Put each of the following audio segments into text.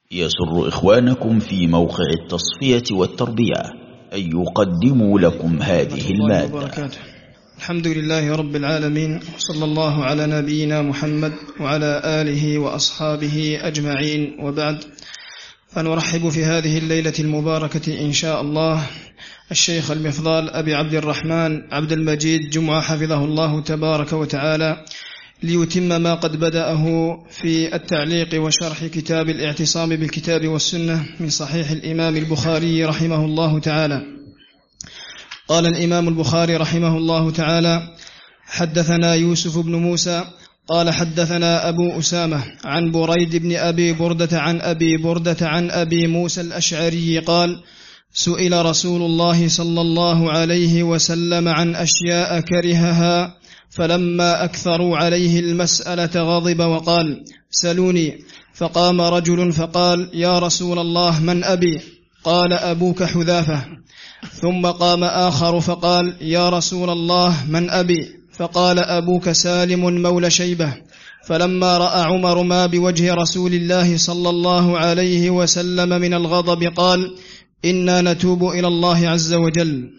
يسر إخوانكم في موقع التصفية والتربية أن يقدموا لكم هذه المادة. الحمد لله رب العالمين، صلى الله على نبينا محمد وعلى آله وأصحابه أجمعين، وبعد، فنرحب في هذه الليلة المباركة إن شاء الله الشيخ المفضال أبي عبد الرحمن عبد المجيد جمعة حفظه الله تبارك وتعالى، ليتم ما قد بدأه في التعليق وشرح كتاب الاعتصام بالكتاب والسنة من صحيح الإمام البخاري رحمه الله تعالى. قال الإمام البخاري رحمه الله تعالى: حدثنا يوسف بن موسى قال حدثنا أبو أسامة عن بريد بن أبي بردة عن أبي بردة عن أبي موسى الأشعري قال: سئل رسول الله صلى الله عليه وسلم عن أشياء كرهها، فلما أكثروا عليه المسألة غضب وقال: سلوني. فقام رجل فقال: يا رسول الله، من أبي؟ قال: أبوك حذافة. ثم قام آخر فقال: يا رسول الله، من أبي؟ فقال: أبوك سالم مولى شيبة. فلما رأى عمر ما بوجه رسول الله صلى الله عليه وسلم من الغضب قال: إنا نتوب إلى الله عز وجل.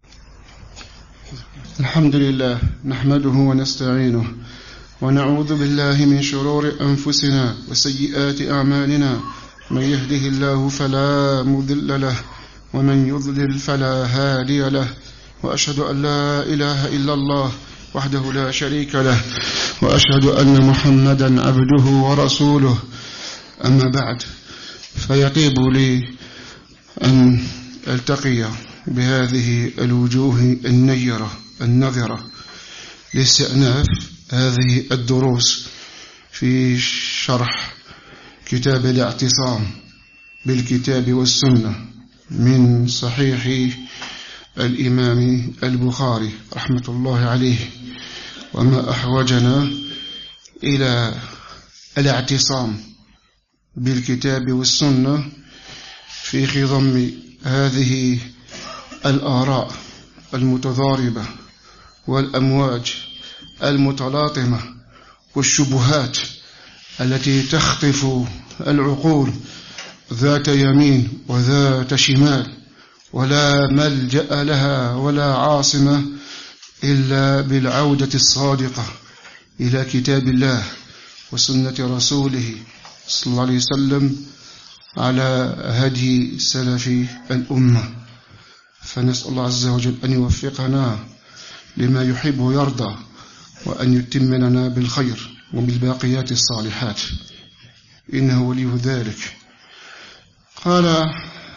الحمد لله نحمده ونستعينه ونعوذ بالله من شرور أنفسنا وسيئات أعمالنا، من يهده الله فلا مضل له ومن يضلل فلا هادي له، وأشهد أن لا إله إلا الله وحده لا شريك له، وأشهد أن محمدا عبده ورسوله. أما بعد، فيطيب لي أن ألتقي بهذه الوجوه النيرة النذرة لاستئناف هذه الدروس في شرح كتاب الاعتصام بالكتاب والسنة من صحيح الإمام البخاري رحمة الله عليه. وما أحوجنا إلى الاعتصام بالكتاب والسنة في خضم هذه الآراء المتضاربة والأمواج المتلاطمة والشبهات التي تخطف العقول ذات يمين وذات شمال، ولا ملجأ لها ولا عاصمة إلا بالعودة الصادقة إلى كتاب الله وسنة رسوله صلى الله عليه وسلم على هدي سلف الأمة. فنسأل الله عز وجل أن يوفقنا لما يحب ويرضى، وأن يتم لنا بالخير وبالباقيات الصالحات، إنه ولي ذلك. قال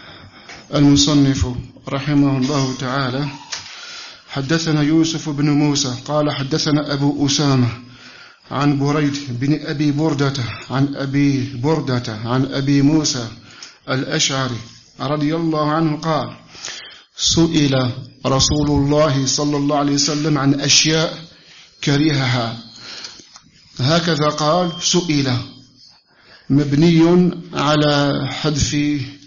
المصنف رحمه الله تعالى: حدثنا يوسف بن موسى قال حدثنا أبو أسامة عن بريد بن أبي بردة عن أبي بردة عن أبي موسى الأشعري رضي الله عنه قال: سئل رسول الله صلى الله عليه وسلم عن أشياء كرهها. هكذا قال: سئل، مبني على حذف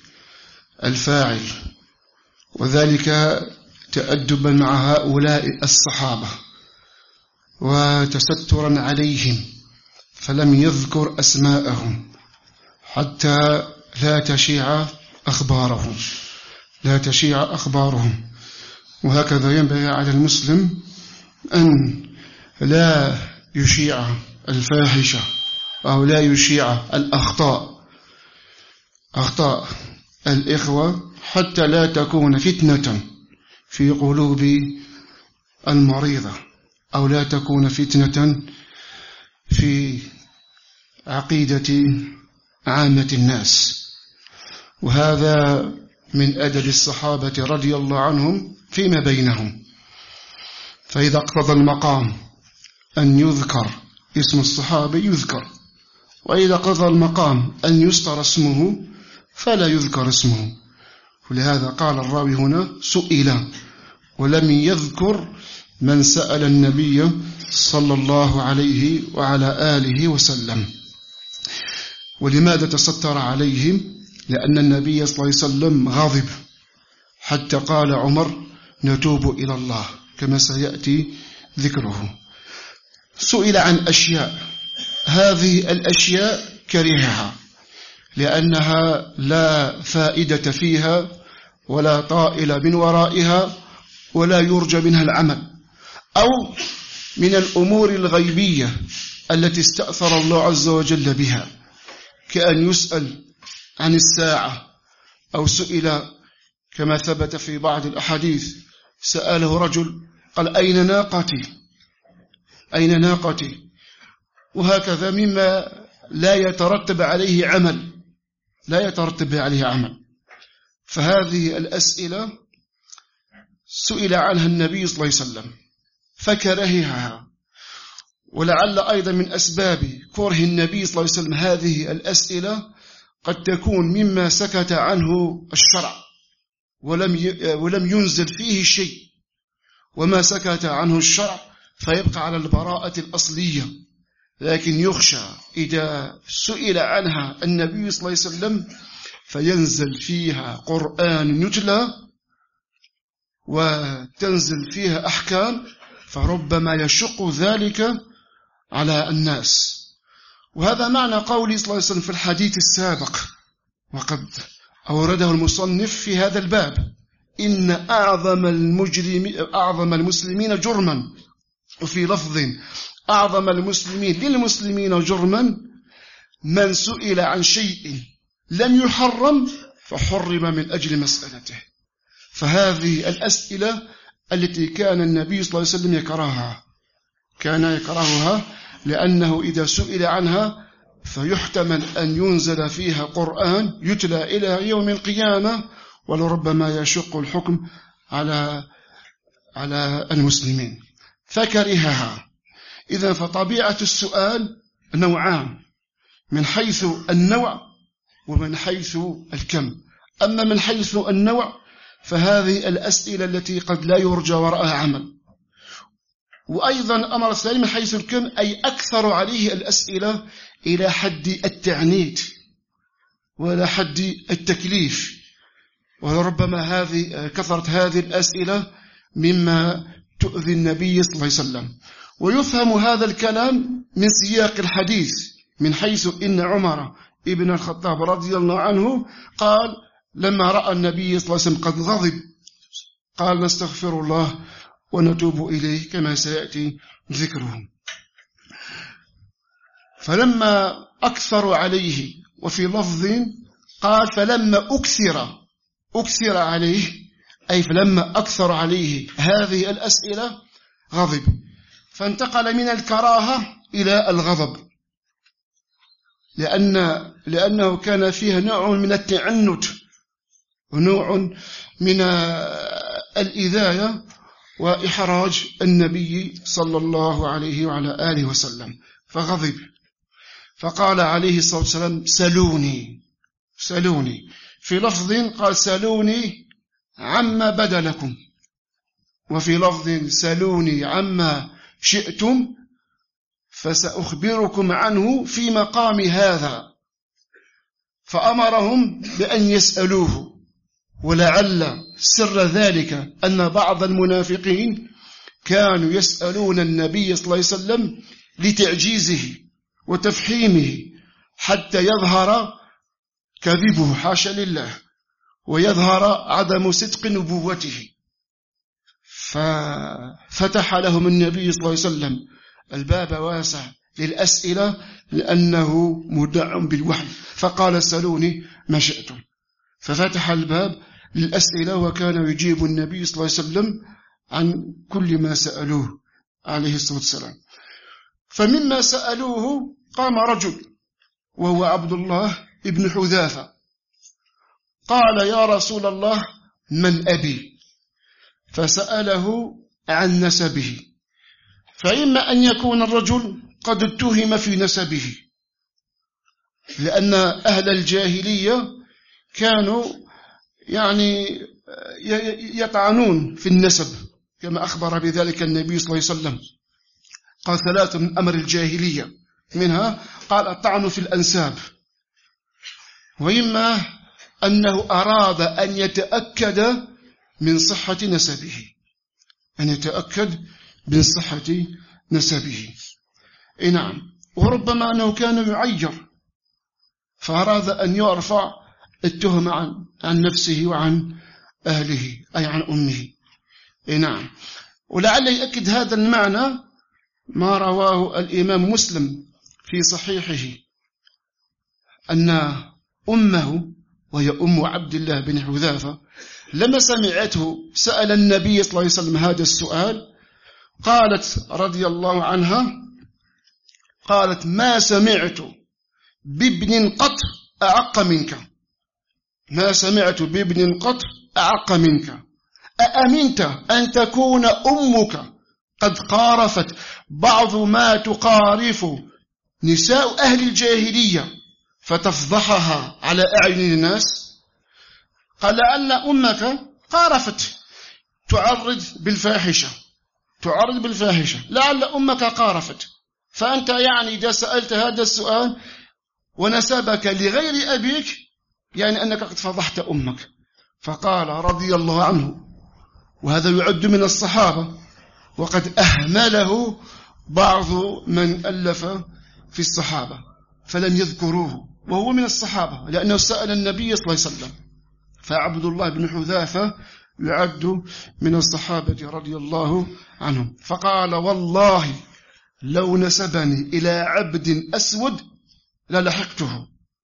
الفاعل، وذلك تأدبا مع هؤلاء الصحابة وتسترا عليهم، فلم يذكر أسماءهم حتى لا تشيع أخبارهم. وهكذا ينبغي على المسلم أن لا يشيع الفاحشة أو لا يشيع أخطاء الإخوة، حتى لا تكون فتنة في قلوب المريضة، أو لا تكون فتنة في عقيدة عامة الناس. وهذا من أدب الصحابة رضي الله عنهم فيما بينهم، فإذا اقتضى المقام أن يذكر اسم الصحابي يذكر، وإذا قضى المقام أن يستر اسمه فلا يذكر اسمه. ولهذا قال الراوي هنا: سئل، ولم يذكر من سأل النبي صلى الله عليه وعلى آله وسلم. ولماذا تستر عليهم؟ لأن النبي صلى الله عليه وسلم غضب، حتى قال عمر: نتوب إلى الله، كما سيأتي ذكره. سئل عن أشياء، هذه الأشياء كرهها، لأنها لا فائدة فيها ولا طائل من ورائها ولا يرجى منها العمل، أو من الأمور الغيبية التي استأثر الله عز وجل بها، كأن يسأل عن الساعة، أو سئل كما ثبت في بعض الأحاديث، سأله رجل قال أين ناقتي، أين ناقتي، وهكذا مما لا يترتب عليه عمل، لا يترتب عليه عمل. فهذه الأسئلة سئل عنها النبي صلى الله عليه وسلم فكرهها، ولعل أيضا من أسباب كره النبي صلى الله عليه وسلم هذه الأسئلة قد تكون مما سكت عنه الشرع ولم ينزل فيه شيء، وما سكت عنه الشرع فيبقى على البراءة الأصلية، لكن يخشى إذا سئل عنها النبي صلى الله عليه وسلم فينزل فيها قرآن يتلى وتنزل فيها أحكام، فربما يشق ذلك على الناس. وهذا معنى قوله صلى الله عليه وسلم في الحديث السابق، وقد أورده المصنف في هذا الباب: إن أعظم المسلمين جرما، وفي لفظ أعظم المسلمين للمسلمين جرما من سئل عن شيء لم يحرم فحرم من أجل مسألته. فهذه الأسئلة التي كان النبي صلى الله عليه وسلم كان يكرهها، لأنه إذا سئل عنها فيحتمل أن ينزل فيها قرآن يتلى إلى يوم القيامة، ولربما يشق الحكم على المسلمين، فكرهها. إذن فطبيعة السؤال نوعان، من حيث النوع ومن حيث الكم. أما من حيث النوع فهذه الأسئلة التي قد لا يرجى وراءها عمل. وأيضا أمر الثاني من حيث الكم، أي أكثر عليه الأسئلة إلى حد التعنيت وإلى حد التكليف، ولربما كثرة هذه الأسئلة مما تؤذي النبي صلى الله عليه وسلم. ويفهم هذا الكلام من سياق الحديث، من حيث إن عمر ابن الخطاب رضي الله عنه قال لما رأى النبي صلى الله عليه وسلم قد غضب قال نستغفر الله ونتوب إليه، كما سيأتي ذكره. فلما أكثر عليه، وفي لفظ قال فلما أكثر عليه، أي فلما أكثر عليه هذه الأسئلة غضب، فانتقل من الكراهة إلى الغضب، لأنه كان فيها نوع من التعنت ونوع من الإذاية وإحراج النبي صلى الله عليه وعلى آله وسلم، فغضب. فقال عليه الصلاة والسلام سلوني، في لفظ قال سلوني عما بدا لكم، وفي لفظ سلوني عما شئتم فسأخبركم عنه في مقام هذا. فأمرهم بأن يسألوه، ولعل سر ذلك أن بعض المنافقين كانوا يسألون النبي صلى الله عليه وسلم لتعجيزه وتفحيمه حتى يظهر كذبه حاشا لله، ويظهر عدم صدق نبوته. ففتح لهم النبي صلى الله عليه وسلم الباب واسع للأسئلة، لأنه مدع بالوحي، فقال سألوني ما شئتم، ففتح الباب للأسئلة، وكان يجيب النبي صلى الله عليه وسلم عن كل ما سألوه عليه الصلاة والسلام. فمما سألوه قام رجل وهو عبد الله ابن حذافة، قال يا رسول الله من أبي؟ فسأله عن نسبه، فإما أن يكون الرجل قد اتهم في نسبه، لأن أهل الجاهلية كانوا يطعنون في النسب، كما أخبر بذلك النبي صلى الله عليه وسلم، قال 3 من أمر الجاهلية، منها قال الطعن في الأنساب. وإما أنه أراد أن يتأكد من صحة نسبه، نعم. وربما أنه كان يعير، فأراد أن يرفع التهمة عن نفسه وعن أهله، أي عن أمه. نعم. ولعل يأكد هذا المعنى ما رواه الإمام مسلم في صحيحه أن أمه، وهي أم عبد الله بن حذافة، لما سمعته سأل النبي صلى الله عليه وسلم هذا السؤال، قالت رضي الله عنها، قالت: ما سمعت بابن قط أعق منك، ما سمعت بابن قط أعق منك، أأمنت أن تكون أمك قد قارفت بعض ما تقارف نساء أهل الجاهلية فتفضحها على أعين الناس؟ قال: لأن أمك قارفت، تعرض بالفاحشة، لعل أمك قارفت، فأنت يعني إذا سألت هذا السؤال ونسبك لغير أبيك يعني أنك قد فضحت أمك. فقال رضي الله عنه، وهذا يعد من الصحابة، وقد أهمله بعض من ألف في الصحابة فلم يذكروه، وهو من الصحابة لأنه سأل النبي صلى الله عليه وسلم. فعبد الله بن حذافة يعد من الصحابة رضي الله عنهم. فقال: والله لو نسبني إلى عبد أسود للحقته،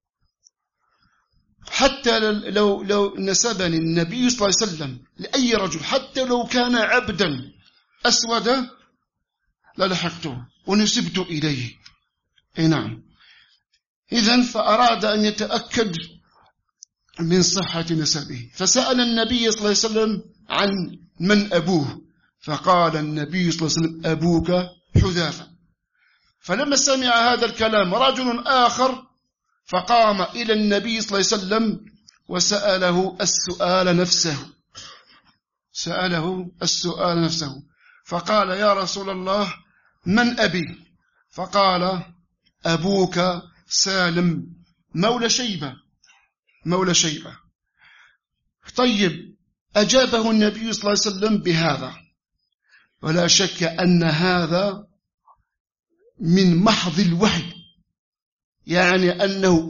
حتى لو نسبني النبي صلى الله عليه وسلم لأي رجل، حتى لو كان عبدا أسودا للحقته ونسبت إليه. نعم. إذن فأراد أن يتأكد من صحة نسبه، فسأل النبي صلى الله عليه وسلم عن من أبوه، فقال النبي صلى الله عليه وسلم: أبوك حذافة. فلما سمع هذا الكلام رجل آخر فقام إلى النبي صلى الله عليه وسلم وسأله السؤال نفسه، فقال: يا رسول الله، من أبي؟ فقال: أبوك سالم مولى شيبة. طيب، أجابه النبي صلى الله عليه وسلم بهذا، ولا شك أن هذا من محض الوحي، يعني أنه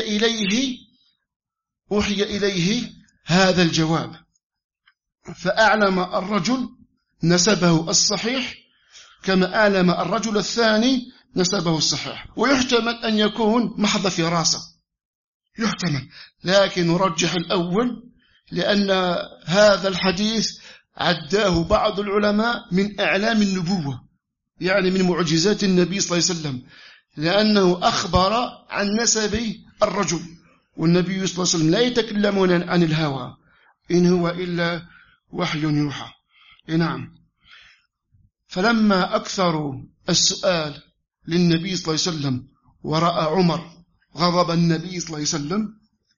أوحي إليه هذا الجواب، فأعلم الرجل نسبه الصحيح كما أعلم الرجل الثاني نسبه الصحيح. ويحتمل أن يكون محض فراسة، يحتمل، لكن نرجح الأول، لأن هذا الحديث عداه بعض العلماء من أعلام النبوة، يعني من معجزات النبي صلى الله عليه وسلم، لأنه أخبر عن نسب الرجل، والنبي صلى الله عليه وسلم لا يتكلمون عن الهوى، إن هو إلا وحي يوحى. نعم. فلما أكثروا السؤال للنبي صلى الله عليه وسلم ورأى عمر غضب النبي صلى الله عليه وسلم،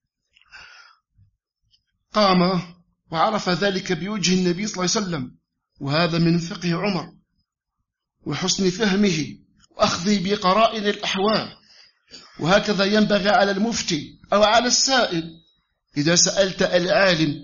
قام وعرف ذلك بوجه النبي صلى الله عليه وسلم، وهذا من فقه عمر وحسن فهمه وأخذه بقرائن الأحوال. وهكذا ينبغي على المفتي أو على السائل، إذا سألت العالم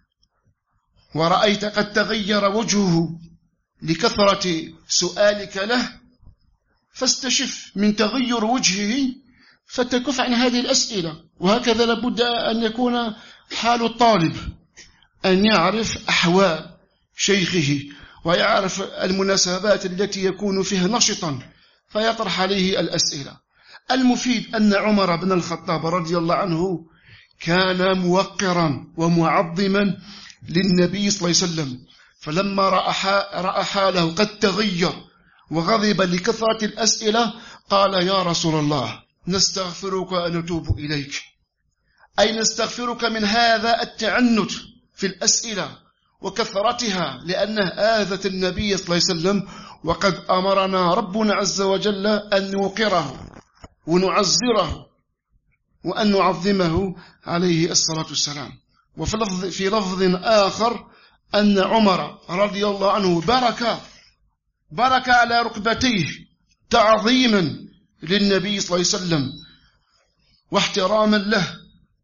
ورأيت قد تغير وجهه لكثرة سؤالك له، فاستشف من تغير وجهه فتكف عن هذه الأسئلة. وهكذا لابد أن يكون حال الطالب، أن يعرف أحوال شيخه ويعرف المناسبات التي يكون فيها نشطا فيطرح عليه الأسئلة. المفيد أن عمر بن الخطاب رضي الله عنه كان موقرا ومعظما للنبي صلى الله عليه وسلم، فلما رأى حاله قد تغير وغضب لكثرة الأسئلة قال: يا رسول الله، نستغفرك ونتوب إليك، أي نستغفرك من هذا التعنت في الأسئلة وكثرتها، لأنه آذت النبي صلى الله عليه وسلم، وقد أمرنا ربنا عز وجل أن نوقره ونعزره وأن نعظمه عليه الصلاة والسلام. وفي لفظ آخر أن عمر رضي الله عنه برك على ركبتيه تعظيما للنبي صلى الله عليه وسلم واحتراما له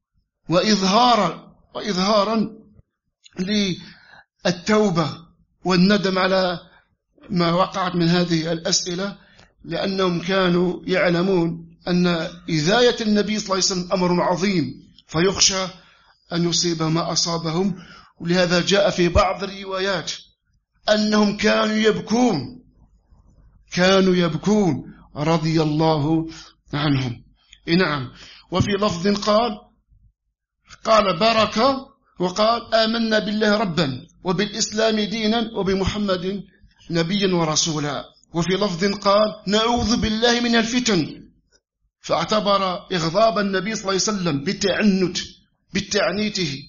وإظهارا للتوبة والندم على ما وقعت من هذه الأسئلة، لأنهم كانوا يعلمون أن إذاية النبي صلى الله عليه وسلم أمر عظيم، فيخشى أن يصيب ما أصابهم. ولهذا جاء في بعض الروايات أنهم كانوا يبكون رضي الله عنهم. نعم. وفي لفظ قال بركة، وقال آمنا بالله ربا وبالإسلام دينا وبمحمد نبيا ورسولا. وفي لفظ قال نعوذ بالله من الفتن، فاعتبر إغضاب النبي صلى الله عليه وسلم بتعنيته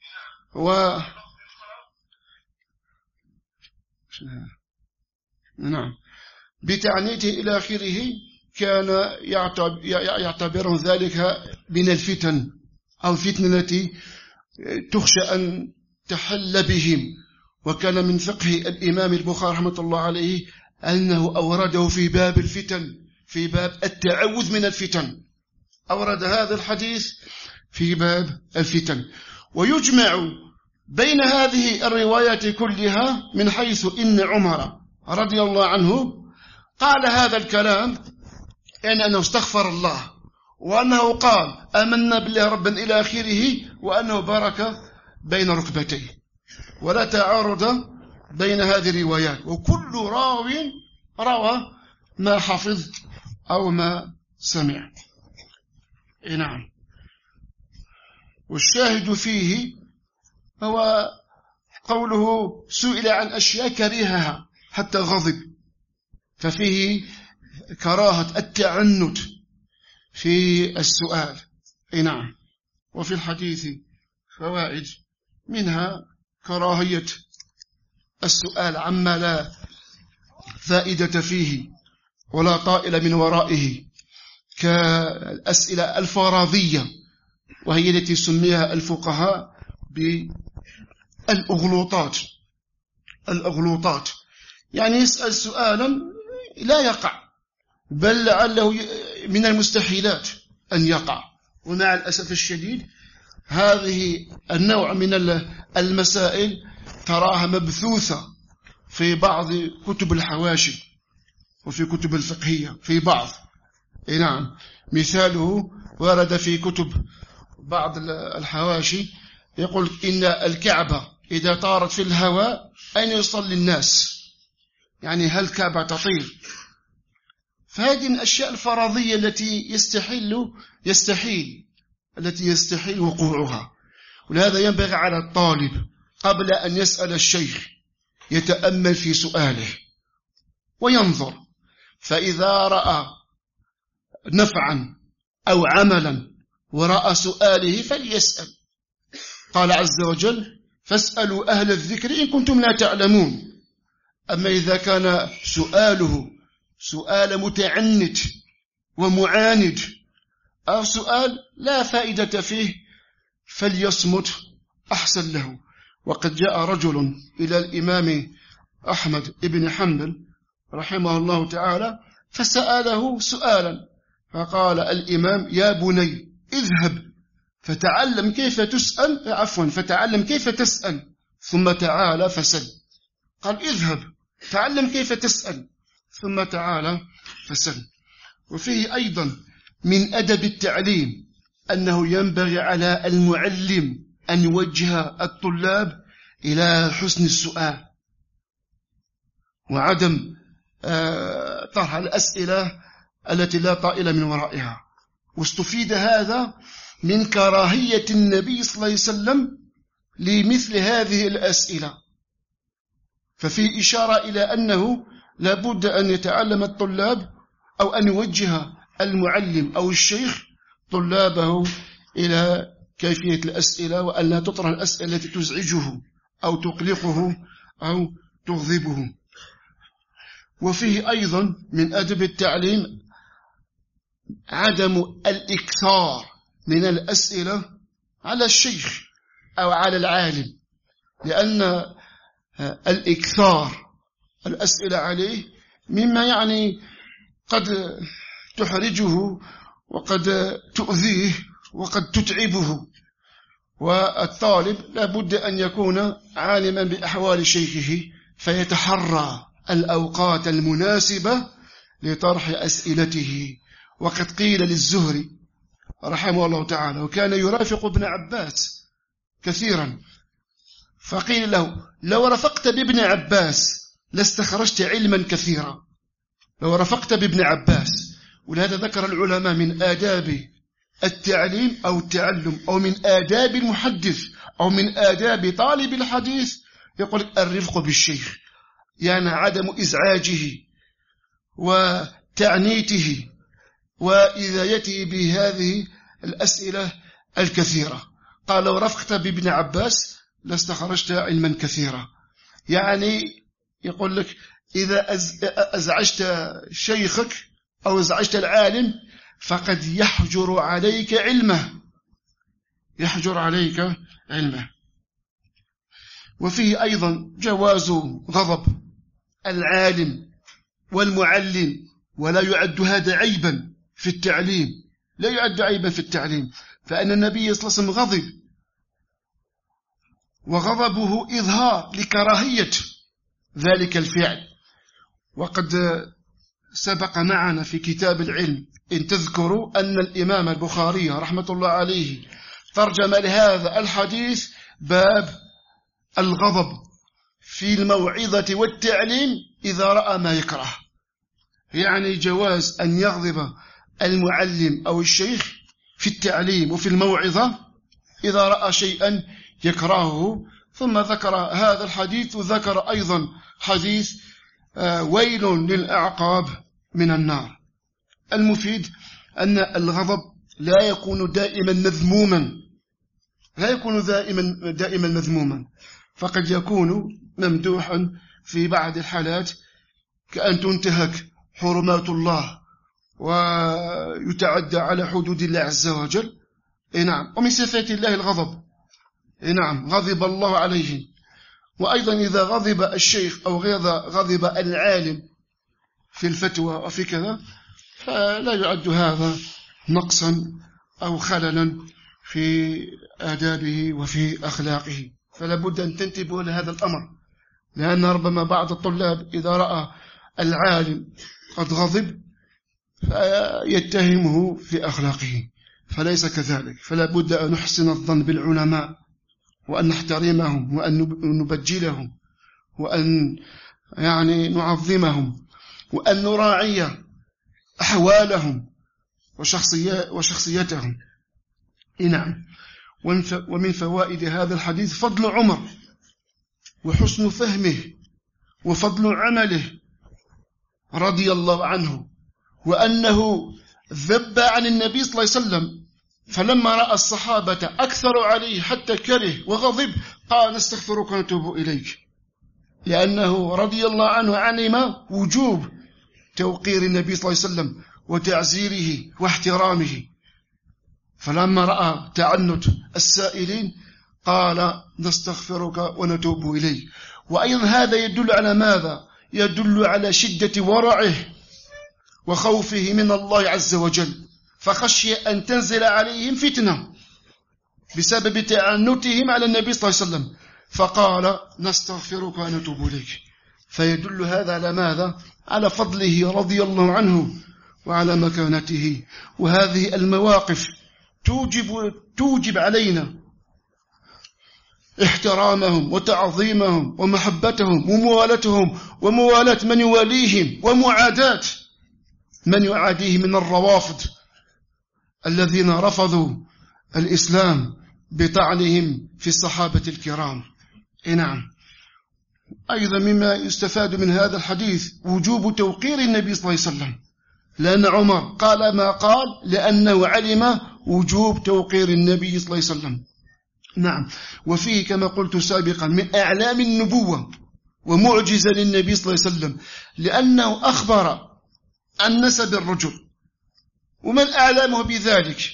بتعنيته إلى آخره، كان يعتبر ذلك من الفتن أو الفتنة التي تخشى أن تحل بهم. وكان من فقه الإمام البخاري رحمة الله عليه أنه أورده في باب الفتن، في باب التعوذ من الفتن، أورد هذا الحديث في باب الفتن. ويجمع بين هذه الروايات كلها من حيث إن عمر رضي الله عنه قال هذا الكلام أنه استغفر الله، وأنه قال آمنا بالله ربا إلى آخره، وأنه بارك بين ركبتيه، ولا تعارض بين هذه الروايات، وكل راو روى ما حفظ أو ما سمع. نعم. والشاهد فيه هو قوله سئل عن أشياء كرهها حتى غضب، ففيه كراهة التعنت في السؤال. نعم. وفي الحديث فوائد، منها كراهية السؤال عما لا فائدة فيه ولا طائل من ورائه، كالأسئلة الفرضية، وهي التي سميها الفقهاء بالأغلوطات. يعني يسأل سؤالا لا يقع، بل لعله من المستحيلات أن يقع. ومع الأسف الشديد هذه النوع من المسائل تراها مبثوثة في بعض كتب الحواشي وفي كتب الفقهية في بعض. نعم. مثاله ورد في كتب بعض الحواشي يقول إن الكعبة إذا طارت في الهواء أين يصلي الناس؟ يعني هل الكعبة تطير؟ فهذه الأشياء الفرضية التي يستحيل وقوعها. ولهذا ينبغي على الطالب قبل أن يسأل الشيخ يتأمل في سؤاله وينظر، فإذا رأى نفعا أو عملا وراء سؤاله فليسأل. قال عز وجل فاسألوا أهل الذكر إن كنتم لا تعلمون. أما إذا كان سؤاله سؤال متعنت ومعاند أو سؤال لا فائدة فيه فليصمت أحسن له. وقد جاء رجل إلى الإمام أحمد بن حنبل رحمه الله تعالى فسأله سؤالا، فقال الإمام يا بني اذهب فتعلم كيف تسأل ثم تعال فسل. قال اذهب تعلم كيف تسأل ثم تعال فسل. وفيه أيضا من أدب التعليم أنه ينبغي على المعلم أن يوجه الطلاب إلى حسن السؤال وعدم طرح الأسئلة التي لا طائل من ورائها. واستفيد هذا من كراهية النبي صلى الله عليه وسلم لمثل هذه الأسئلة، ففي إشارة إلى أنه لابد أن يتعلم الطلاب أو أن يوجه المعلم أو الشيخ طلابه إلى كيفية الأسئلة، وأن لا تطرح الأسئلة التي تزعجه أو تقلقه أو تغضبه. وفيه أيضا من أدب التعليم عدم الإكثار من الأسئلة على الشيخ أو على العالم، لأن الإكثار الأسئلة عليه مما يعني قد تحرجه وقد تؤذيه وقد تتعبه. والطالب لابد أن يكون عالما بأحوال شيخه فيتحرى الأوقات المناسبة لطرح أسئلته وقد قيل للزهري رحمه الله تعالى، وكان يرافق ابن عباس كثيرا، فقيل له: لو رفقت بابن عباس لاستخرجت علما كثيرا. لو رفقت بابن عباس. ولهذا ذكر العلماء من آداب التعليم أو التعلم، أو من آداب المحدث، أو من آداب طالب الحديث، يقول الرفق بالشيخ، يعني عدم إزعاجه وتعنيته وإذايته بهذه الأسئلة الكثيرة. قال: لو رفقت بابن عباس لاستخرجت علما كثيرا. يعني يقول لك إذا أزعجت شيخك أو أزعجت العالم فقد يحجر عليك علمه، يحجر عليك علمه. وفيه أيضا جواز غضب العالم والمعلم، ولا يعد هذا عيبا في التعليم، لا يعد عيبا في التعليم، فأن النبي صلى الله عليه وسلم غضب، وغضبه إظهار لكراهية ذلك الفعل. وقد سبق معنا في كتاب العلم إن تذكروا أن الإمام البخاري رحمة الله عليه ترجم لهذا الحديث باب الغضب في الموعظة والتعليم إذا رأى ما يكره، يعني جواز أن يغضب المعلم أو الشيخ في التعليم وفي الموعظة إذا رأى شيئا يكرهه. ثم ذكر هذا الحديث، وذكر أيضا حديث ويل للأعقاب من النار. المفيد أن الغضب لا يكون دائما مذموما، لا يكون دائما مذموما، فقد يكون ممدوحا في بعض الحالات، كأن تنتهك حرمات الله ويتعدى على حدود الله عز وجل. نعم. ومن صفات الله الغضب. نعم، غضب الله عليه. وأيضا إذا غضب الشيخ أو غضب العالم في الفتوى وفي كذا، فلا يعد هذا نقصا أو خللا في آدابه وفي أخلاقه. فلا بد أن تنتبهوا لهذا الأمر، لأن ربما بعض الطلاب إذا رأى العالم قد غضب فيتهمه في أخلاقه، فليس كذلك. فلا بد أن نحسن الظن بالعلماء، وأن نحترمهم، وأن نبجلهم، وأن يعني نعظمهم، وأن نراعي أحوالهم وشخصيتهم. نعم. ومن فوائد هذا الحديث فضل عمر وحسن فهمه وفضل عمله رضي الله عنه، وأنه ذب عن النبي صلى الله عليه وسلم، فلما رأى الصحابة أكثروا عليه حتى كره وغضب قال: نستغفرك ونتوب إليك، لأنه رضي الله عنه علم وجوب توقير النبي صلى الله عليه وسلم وتعزيره واحترامه. فلما رأى تعنت السائلين قال: نستغفرك ونتوب إليك. وأيضا هذا يدل على ماذا؟ يدل على شدة ورعه وخوفه من الله عز وجل، فخشي أن تنزل عليهم فتنة بسبب تعنتهم على النبي صلى الله عليه وسلم، فقال: نستغفرك ونتوب إليك. فيدل هذا على ماذا؟ على فضله رضي الله عنه وعلى مكانته. وهذه المواقف توجب علينا احترامهم وتعظيمهم ومحبتهم وموالاتهم، وموالاة من يواليهم، ومعاداة من يعاديه من الروافض الذين رفضوا الإسلام بطعنهم في الصحابة الكرام. نعم. أيضا مما يستفاد من هذا الحديث وجوب توقير النبي صلى الله عليه وسلم، لأن عمر قال ما قال لأنه علم وجوب توقير النبي صلى الله عليه وسلم. نعم. وفيه كما قلت سابقا من أعلام النبوة ومعجزة للنبي صلى الله عليه وسلم، لأنه أخبر عن نسب الرجل ومن أعلمه بذلك،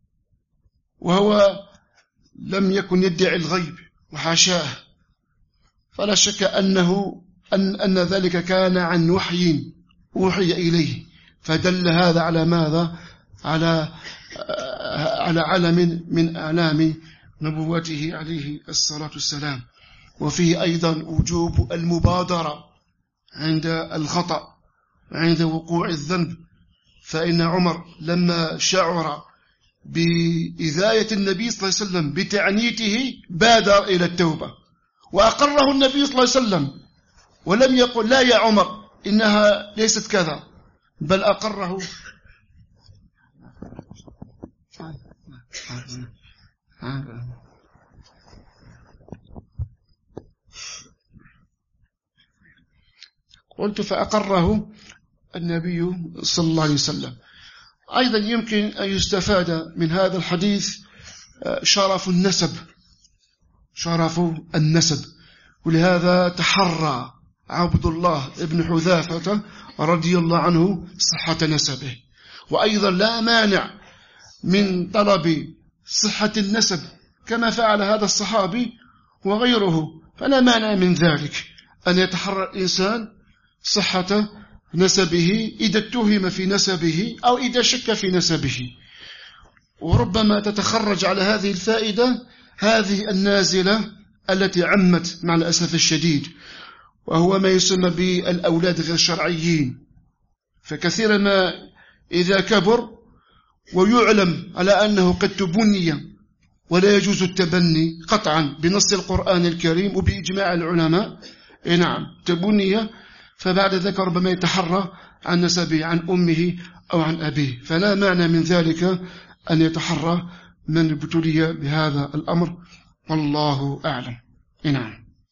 وهو لم يكن يدعي الغيب وحاشاه، فلا شك أن ذلك كان عن وحي أوحي إليه، فدل هذا على ماذا؟ على علم من أعلام نبوته عليه الصلاة والسلام. وفيه أيضا وجوب المبادرة عند الخطأ، عند وقوع الذنب، فإن عمر لما شعر بإذاية النبي صلى الله عليه وسلم بتعنيته بادر إلى التوبة، وأقره النبي صلى الله عليه وسلم ولم يقل لا يا عمر إنها ليست كذا، بل أقره. قلت فأقره النبي صلى الله عليه وسلم. أيضا يمكن أن يستفاد من هذا الحديث شرف النسب، ولهذا تحرى عبد الله بن حذافة رضي الله عنه صحة نسبه. وأيضا لا مانع من طلب صحة النسب كما فعل هذا الصحابي وغيره، فلا مانع من ذلك أن يتحرى الإنسان صحة نسبه إذا اتهم في نسبه أو إذا شك في نسبه. وربما تتخرج على هذه الفائدة هذه النازلة التي عمت مع الأسف الشديد، وهو ما يسمى بالأولاد غير شرعيين. فكثيرا ما إذا كبر ويعلم على أنه قد تبني ولا يجوز التبني قطعا بنص القرآن الكريم وبإجماع العلماء، نعم تبني، فبعد ذلك ربما يتحرى عن نسبه عن أمه أو عن أبيه، فلا معنى من ذلك أن يتحرى من ابتلي بهذا الأمر، والله أعلم. نعم.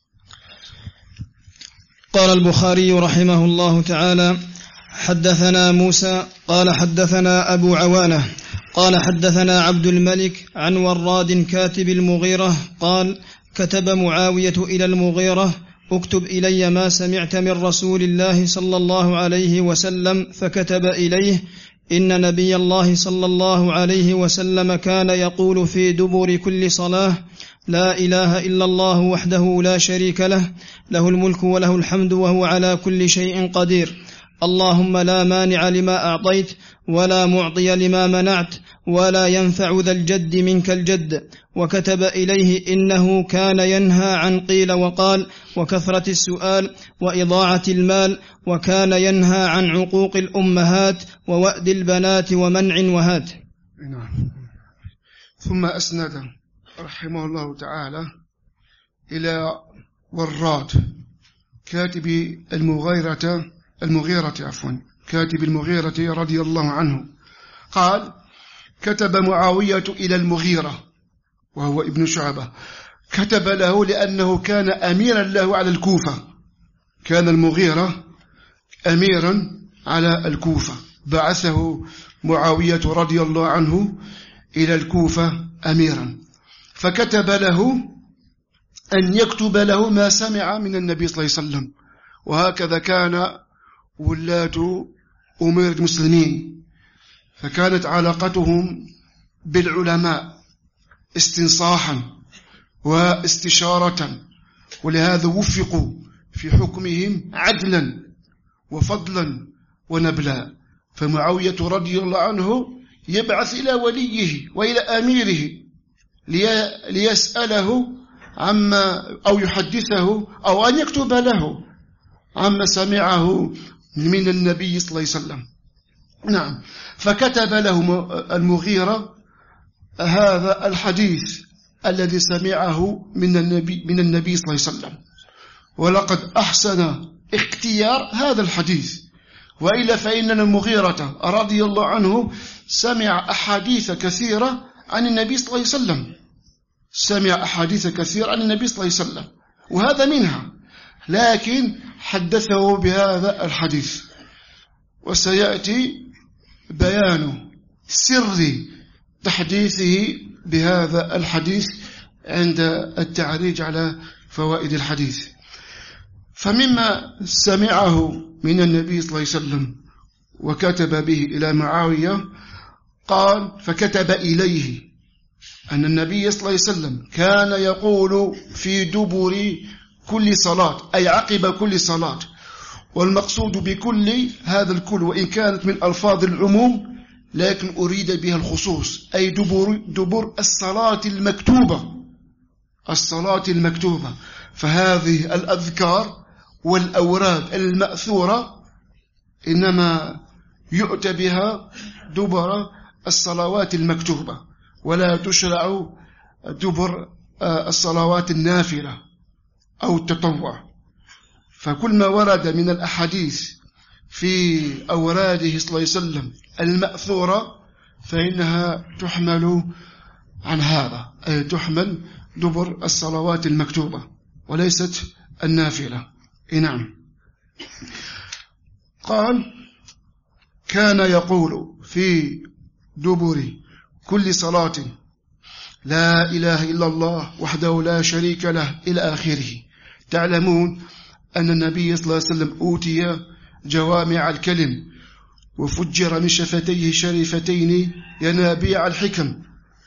قال البخاري رحمه الله تعالى: حدثنا موسى قال حدثنا أبو عوانة قال حدثنا عبد الملك عن وراد كاتب المغيرة قال: كتب معاوية إلى المغيرة: اكتب إلي ما سمعت من رسول الله صلى الله عليه وسلم. فكتب إليه: إن نبي الله صلى الله عليه وسلم كان يقول في دبر كل صلاة: لا إله إلا الله وحده لا شريك له، له الملك وله الحمد وهو على كل شيء قدير، اللهم لا مانع لما أعطيت ولا معطي لما منعت ولا ينفع ذا الجد منك الجد. وكتب إليه: إنه كان ينهى عن قيل وقال وكثرة السؤال وإضاعة المال، وكان ينهى عن عقوق الأمهات ووأد البنات ومنع وهات. ثم أسند رحمه الله تعالى إلى وراد كاتب كاتب المغيرة رضي الله عنه قال: كتب معاوية إلى المغيرة وهو ابن شعبة، كتب له لأنه كان أميرا له على الكوفة، كان المغيرة أميرا على الكوفة، بعثه معاوية رضي الله عنه إلى الكوفة أميرا، فكتب له أن يكتب له ما سمع من النبي صلى الله عليه وسلم. وهكذا كان ولاة أمير المسلمين، فكانت علاقتهم بالعلماء استنصاحا واستشارة، ولهذا وفقوا في حكمهم عدلا وفضلا ونبلا. فمعاوية رضي الله عنه يبعث إلى وليه وإلى أميره ليسأله عما أو يحدثه أو أن يكتب له عما سمعه من النبي صلى الله عليه وسلم. نعم. فكتب له المغيرة هذا الحديث الذي سمعه من النبي صلى الله عليه وسلم، ولقد أحسن اختيار هذا الحديث، وإلا فإن المغيرة رضي الله عنه سمع أحاديث كثيرة عن النبي صلى الله عليه وسلم، سمع أحاديث كثيرة عن النبي صلى الله عليه وسلم، وهذا منها، لكن حدثه بهذا الحديث. وسيأتي بيان سر تحديثه بهذا الحديث عند التعريج على فوائد الحديث. فمما سمعه من النبي صلى الله عليه وسلم وكتب به إلى معاوية قال: فكتب إليه أن النبي صلى الله عليه وسلم كان يقول في دبر كل صلاة، أي عقب كل صلاة. والمقصود بكل هذا الكل وإن كانت من ألفاظ العموم لكن أريد بها الخصوص، أي دبر الصلاة المكتوبة. فهذه الأذكار والأوراد المأثورة إنما يؤتى بها دبر الصلوات المكتوبة، ولا تشرع دبر الصلوات النافلة أو التطوع. فكل ما ورد من الأحاديث في أوراده صلى الله عليه وسلم المأثورة فإنها تحمل عن هذا، أي تحمل دبر الصلوات المكتوبة وليست النافلة. نعم. قال: كان يقول في دبر كل صلاة: لا إله إلا الله وحده لا شريك له، إلى آخره. تعلمون أن النبي صلى الله عليه وسلم أوتي جوامع الكلم، وفجر من شفتيه شريفتين ينابيع الحكم،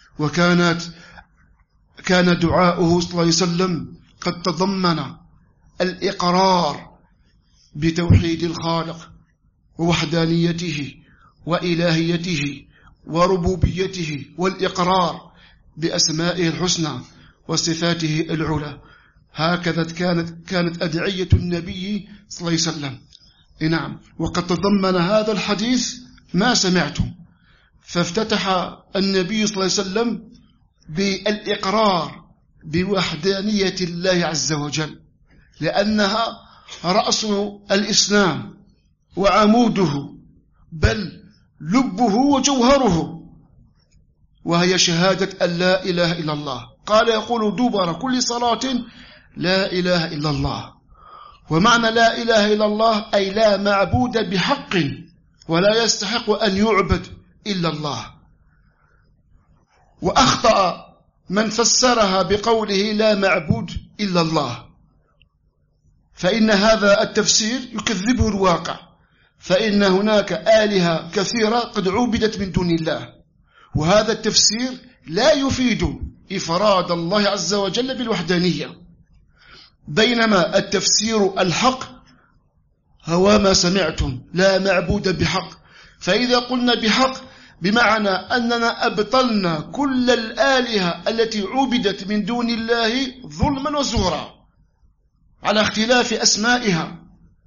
كان دعاؤه صلى الله عليه وسلم قد تضمن الإقرار بتوحيد الخالق ووحدانيته وإلهيته وربوبيته، والإقرار بأسمائه الحسنى وصفاته العلى. هكذا كانت أدعية النبي صلى الله عليه وسلم. نعم. وقد تضمن هذا الحديث ما سمعتم، فافتتح النبي صلى الله عليه وسلم بالإقرار بوحدانية الله عز وجل، لأنها رأس الإسلام وعموده، بل لبه وجوهره، وهي شهادة أن لا إله إلا الله. قال: يقول دبر كل صلاة: لا إله إلا الله. ومعنى لا إله إلا الله أي لا معبود بحق ولا يستحق أن يعبد إلا الله. وأخطأ من فسرها بقوله لا معبود إلا الله، فإن هذا التفسير يكذبه الواقع، فإن هناك آلهة كثيرة قد عبدت من دون الله، وهذا التفسير لا يفيد إفراد الله عز وجل بالوحدانية، بينما التفسير الحق هو ما سمعتم: لا معبود بحق. فإذا قلنا بحق بمعنى أننا أبطلنا كل الآلهة التي عبدت من دون الله ظلما وزورا على اختلاف أسمائها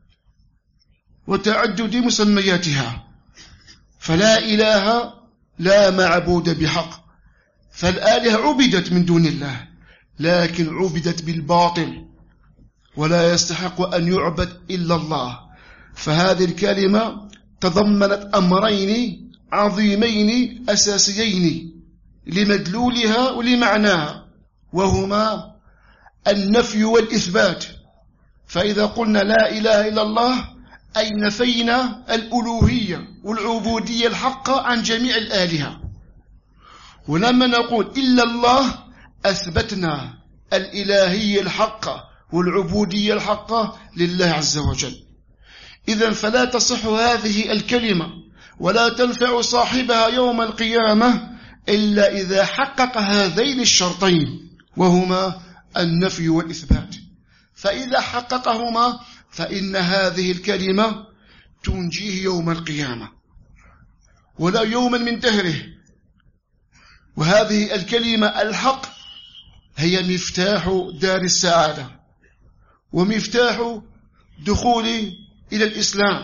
وتعدد مسمياتها. فلا إله لا معبود بحق، فالآلهة عبدت من دون الله، لكن عبدت بالباطل، ولا يستحق أن يعبد إلا الله. فهذه الكلمة تضمنت أمرين عظيمين أساسيين لمدلولها ولمعناها، وهما النفي والإثبات. فإذا قلنا لا إله إلا الله أي نفينا الألوهية والعبودية الحقة عن جميع الآلهة، ولما نقول إلا الله أثبتنا الإلهية الحقة والعبودية الحقة لله عز وجل. إذن فلا تصح هذه الكلمة ولا تنفع صاحبها يوم القيامة إلا إذا حقق هذين الشرطين، وهما النفي والإثبات. فإذا حققهما فإن هذه الكلمة تنجيه يوم القيامة ولا يوما من دهره. وهذه الكلمة الحق هي مفتاح دار السعادة ومفتاح دخول إلى الإسلام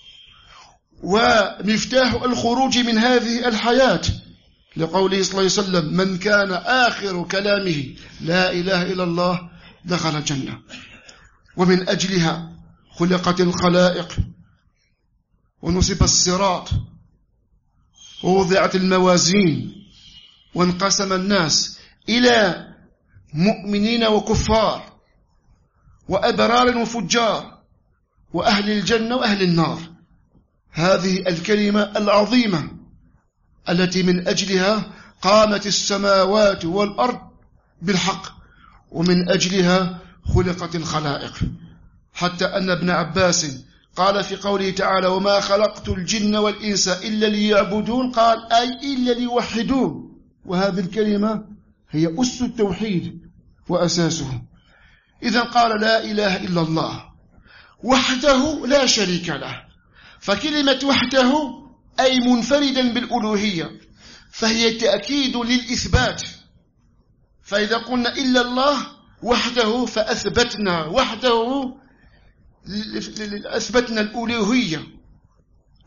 ومفتاح الخروج من هذه الحياة، لقوله صلى الله عليه وسلم: من كان آخر كلامه لا إله إلا الله دخل الجنة. ومن أجلها خلقت الخلائق ونصب الصراط ووضعت الموازين وانقسم الناس إلى مؤمنين وكفار وأبرار وفجار وأهل الجنة وأهل النار. هذه الكلمة العظيمة التي من أجلها قامت السماوات والأرض بالحق، ومن أجلها خلقت الخلائق. حتى أن ابن عباس قال في قوله تعالى: وما خلقت الجن والإنس إلا ليعبدون، قال: أي إلا ليوحدون. وهذه الكلمة هي أس التوحيد وأساسه. إذن قال: لا إله إلا الله وحده لا شريك له. فكلمة وحده أي منفردا بالألوهية، فهي تأكيد للإثبات. فإذا قلنا إلا الله وحده فأثبتنا وحده، أثبتنا الألوهية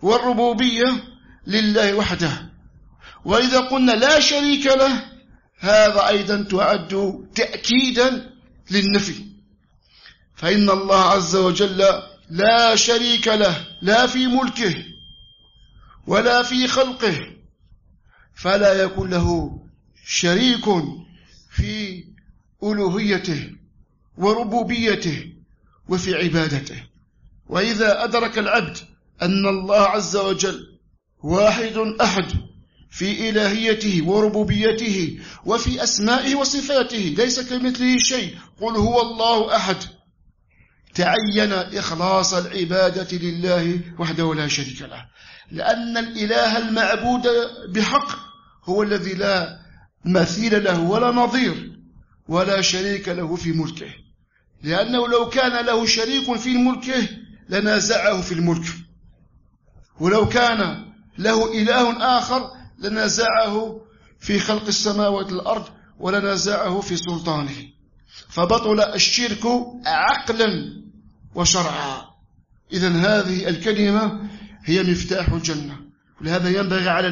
والربوبية لله وحده. وإذا قلنا لا شريك له هذا أيضا تعد تأكيدا للنفي، فإن الله عز وجل لا شريك له لا في ملكه ولا في خلقه، فلا يكون له شريك في ألوهيته وربوبيته وفي عبادته. وإذا أدرك العبد أن الله عز وجل واحد أحد في إلهيته وربوبيته وفي أسمائه وصفاته ليس كمثله شيء، قل هو الله أحد، تعين إخلاص العبادة لله وحده لا شريك له، لأن الإله المعبود بحق هو الذي لا مثيل له ولا نظير ولا شريك له في ملكه، لأنه لو كان له شريك في ملكه لنازعه في الملك، ولو كان له إله آخر لنازعه في خلق السماوات والأرض ولنازعه في سلطانه، فبطل الشرك عقلا وشرعا. إذن هذه الكلمة هي مفتاح الجنة، ولهذا ينبغي على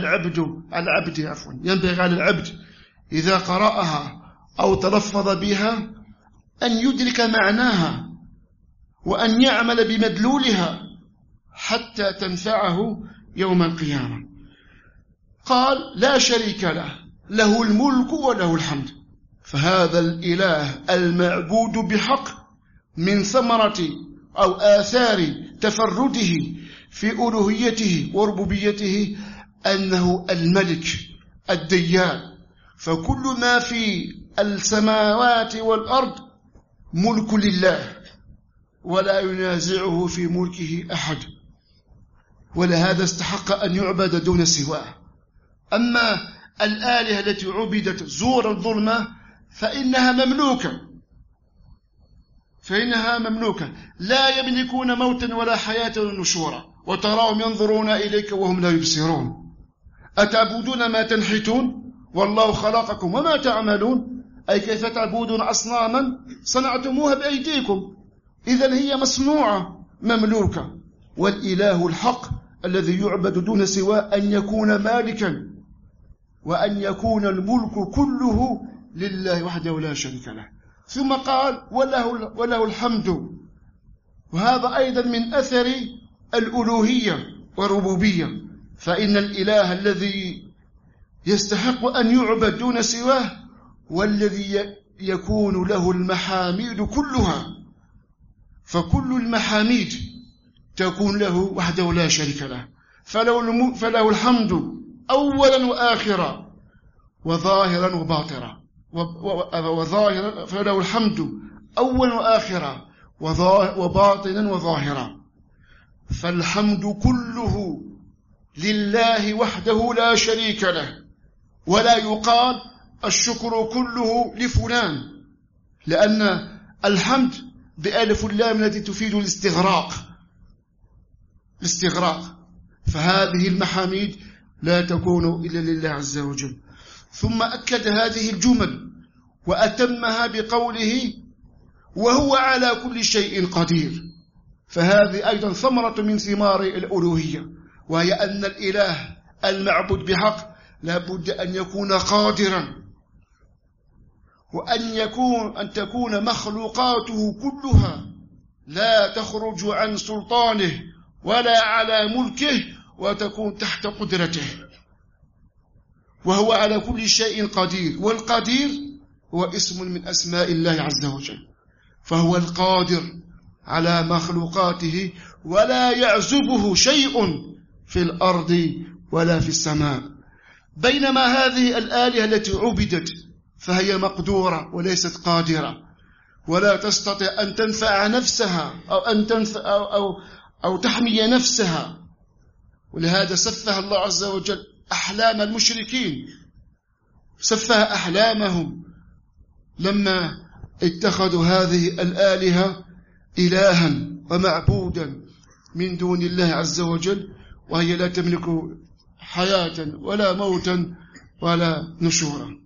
العبد إذا قرأها أو تلفظ بها أن يدرك معناها وأن يعمل بمدلولها حتى تنفعه يوم القيامة. قال لا شريك له، له الملك وله الحمد، فهذا الإله المعبود بحق من ثمرة أو آثار تفرده في ألوهيته وربوبيته أنه الملك الديان، فكل ما في السماوات والأرض ملك لله ولا ينازعه في ملكه أحد، ولهذا استحق أن يعبد دون سواه. أما الآلهة التي عبدت زورا ظلما فإنها مملوكة لا يملكون موتا ولا حياة ولا نشورا، وتراهم ينظرون إليك وهم لا يبصرون، أتعبدون ما تنحتون والله خلقكم وما تعملون، أي كيف تعبدون أصناما صنعتموها بأيديكم، إذن هي مصنوعة مملوكة. والإله الحق الذي يعبد دون سواه أن يكون مالكا وأن يكون الملك كله لله وحده لا شريك له. ثم قال وله الحمد، وهذا أيضا من أثر الألوهية والربوبية، فإن الإله الذي يستحق أن يعبد دون سواه والذي يكون له المحاميد كلها، فكل المحاميد تكون له وحده لا شريك له، فله الحمد أولا وآخرا وظاهرا وباطنا، فله الحمد أولا وآخرا وباطنا وظاهرا، فالحمد كله لله وحده لا شريك له، ولا يقال الشكر كله لفلان، لأن الحمد بألف اللام التي تفيد الاستغراق، فهذه المحاميد لا تكون إلا لله عز وجل. ثم أكد هذه الجمل وأتمها بقوله وهو على كل شيء قدير، فهذه أيضا ثمرة من ثمار الألوهية، وهي أن الإله المعبود بحق لابد أن يكون قادرا، وأن تكون مخلوقاته كلها لا تخرج عن سلطانه ولا على ملكه وتكون تحت قدرته، وهو على كل شيء قدير. والقدير هو اسم من أسماء الله عز وجل، فهو القادر على مخلوقاته ولا يعزبه شيء في الأرض ولا في السماء. بينما هذه الآلهة التي عبدت فهي مقدورة وليست قادرة، ولا تستطيع أن تنفع نفسها أو تحمي نفسها، ولهذا سفه الله عز وجل أحلام المشركين، سفه أحلامهم لما اتخذوا هذه الآلهة إلها ومعبودا من دون الله عز وجل، وهي لا تملك حياة ولا موتا ولا نشورا.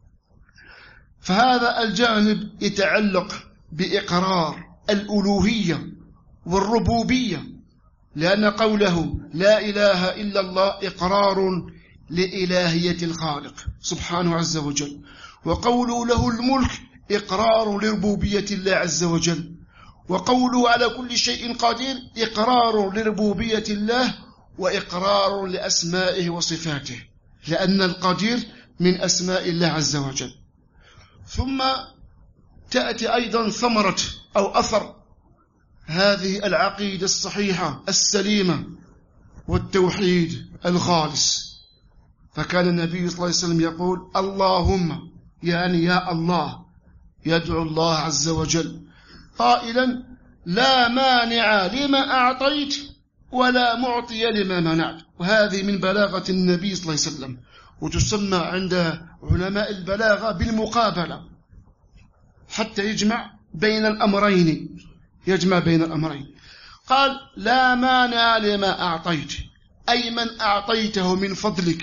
فهذا الجانب يتعلق بإقرار الألوهية والربوبية لأن قوله لا إله إلا الله إقرار لإلهية الخالق سبحانه عز وجل، وقوله له الملك إقرار لربوبية الله عز وجل، وقوله على كل شيء قدير إقرار لربوبية الله وإقرار لأسمائه وصفاته، لأن القدير من أسماء الله عز وجل. ثم تأتي أيضا ثمرة أو أثر هذه العقيدة الصحيحة السليمة والتوحيد الخالص. فكان النبي صلى الله عليه وسلم يقول اللهم، يعني يا الله، يدعو الله عز وجل قائلا لا مانع لما أعطيت ولا معطي لما منعت. وهذه من بلاغة النبي صلى الله عليه وسلم، وتسمى عند علماء البلاغة بالمقابلة، حتى يجمع بين الأمرين، يجمع بين الأمرين. قال لا مانع لما أعطيت، أي من أعطيته من فضلك،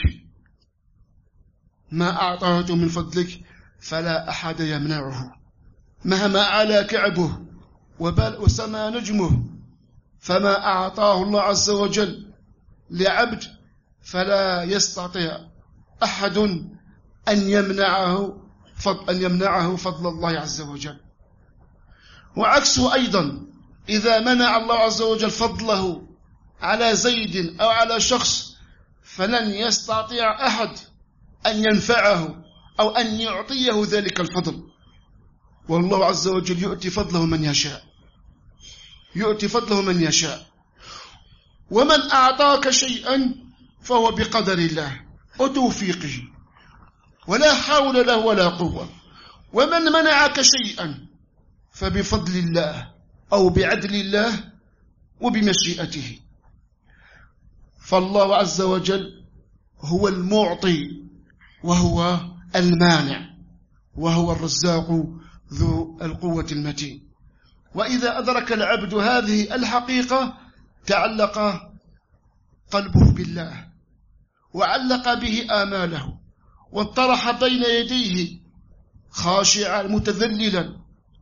ما أعطيته من فضلك فلا أحد يمنعه، مهما على كعبه وسما نجمه، فما أعطاه الله عز وجل لعبد فلا يستطيع أحد أن يمنعه فضل الله عز وجل. وعكسه أيضا، إذا منع الله عز وجل فضله على زيد أو على شخص فلن يستطيع أحد أن ينفعه أو أن يعطيه ذلك الفضل. والله عز وجل يؤتي فضله من يشاء، يؤتي فضله من يشاء. ومن أعطاك شيئا فهو بقدر الله وتوفيقه، ولا حول له ولا قوة. ومن منعك شيئا فبفضل الله أو بعدل الله وبمشيئته. فالله عز وجل هو المعطي وهو المانع وهو الرزاق ذو القوة المتين. وإذا أدرك العبد هذه الحقيقة تعلق قلبه بالله وعلق به آماله، وانطرح بين يديه خاشعا متذللا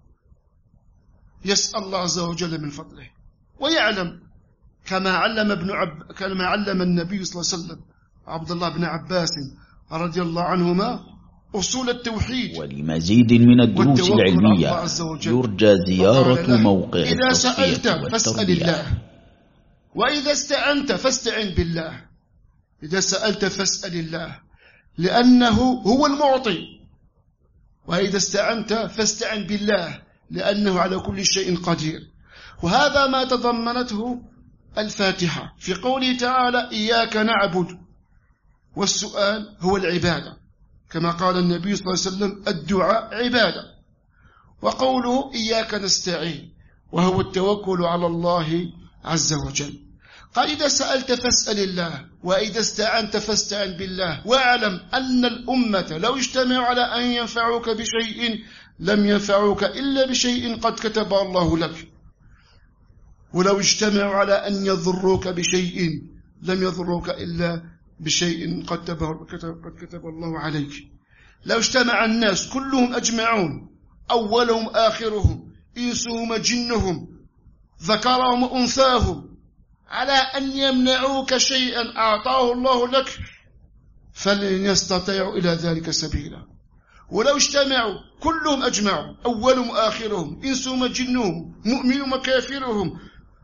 يسأل الله عز وجل من فضله، ويعلم كما علم النبي صلى الله عليه وسلم عبد الله بن عباس رضي الله عنهما أصول التوحيد. ولمزيد من الدروس العلمية يرجى زيارة موقع إذا سألت التصفية فاسأل والتربية. الله، وإذا استعنت فاستعن بالله. إذا سألت فاسأل الله لأنه هو المعطي، وإذا استعنت فاستعن بالله لأنه على كل شيء قدير. وهذا ما تضمنته الفاتحة في قوله تعالى إياك نعبد، والسؤال هو العبادة، كما قال النبي صلى الله عليه وسلم الدعاء عبادة. وقوله إياك نستعين وهو التوكل على الله عز وجل. قال إذا سألت فاسأل الله، وإذا استعنت فاستعن بالله. واعلم أن الأمة لو اجتمعوا على أن ينفعوك بشيء لم ينفعوك إلا بشيء قد كتب الله لك، ولو اجتمعوا على أن يضروك بشيء لم يضروك إلا بشيء قد كتب الله عليك. لو اجتمع الناس كلهم أجمعون، أولهم آخرهم، إنسهم جنهم، ذكرهم وأنثاهم، على أن يمنعوك شيئا أعطاه الله لك فلن يستطيعوا إلى ذلك سبيلا. ولو اجتمعوا كلهم أجمعوا، أولهم آخرهم، إنسهم جنهم، مؤمنهم وكافرهم،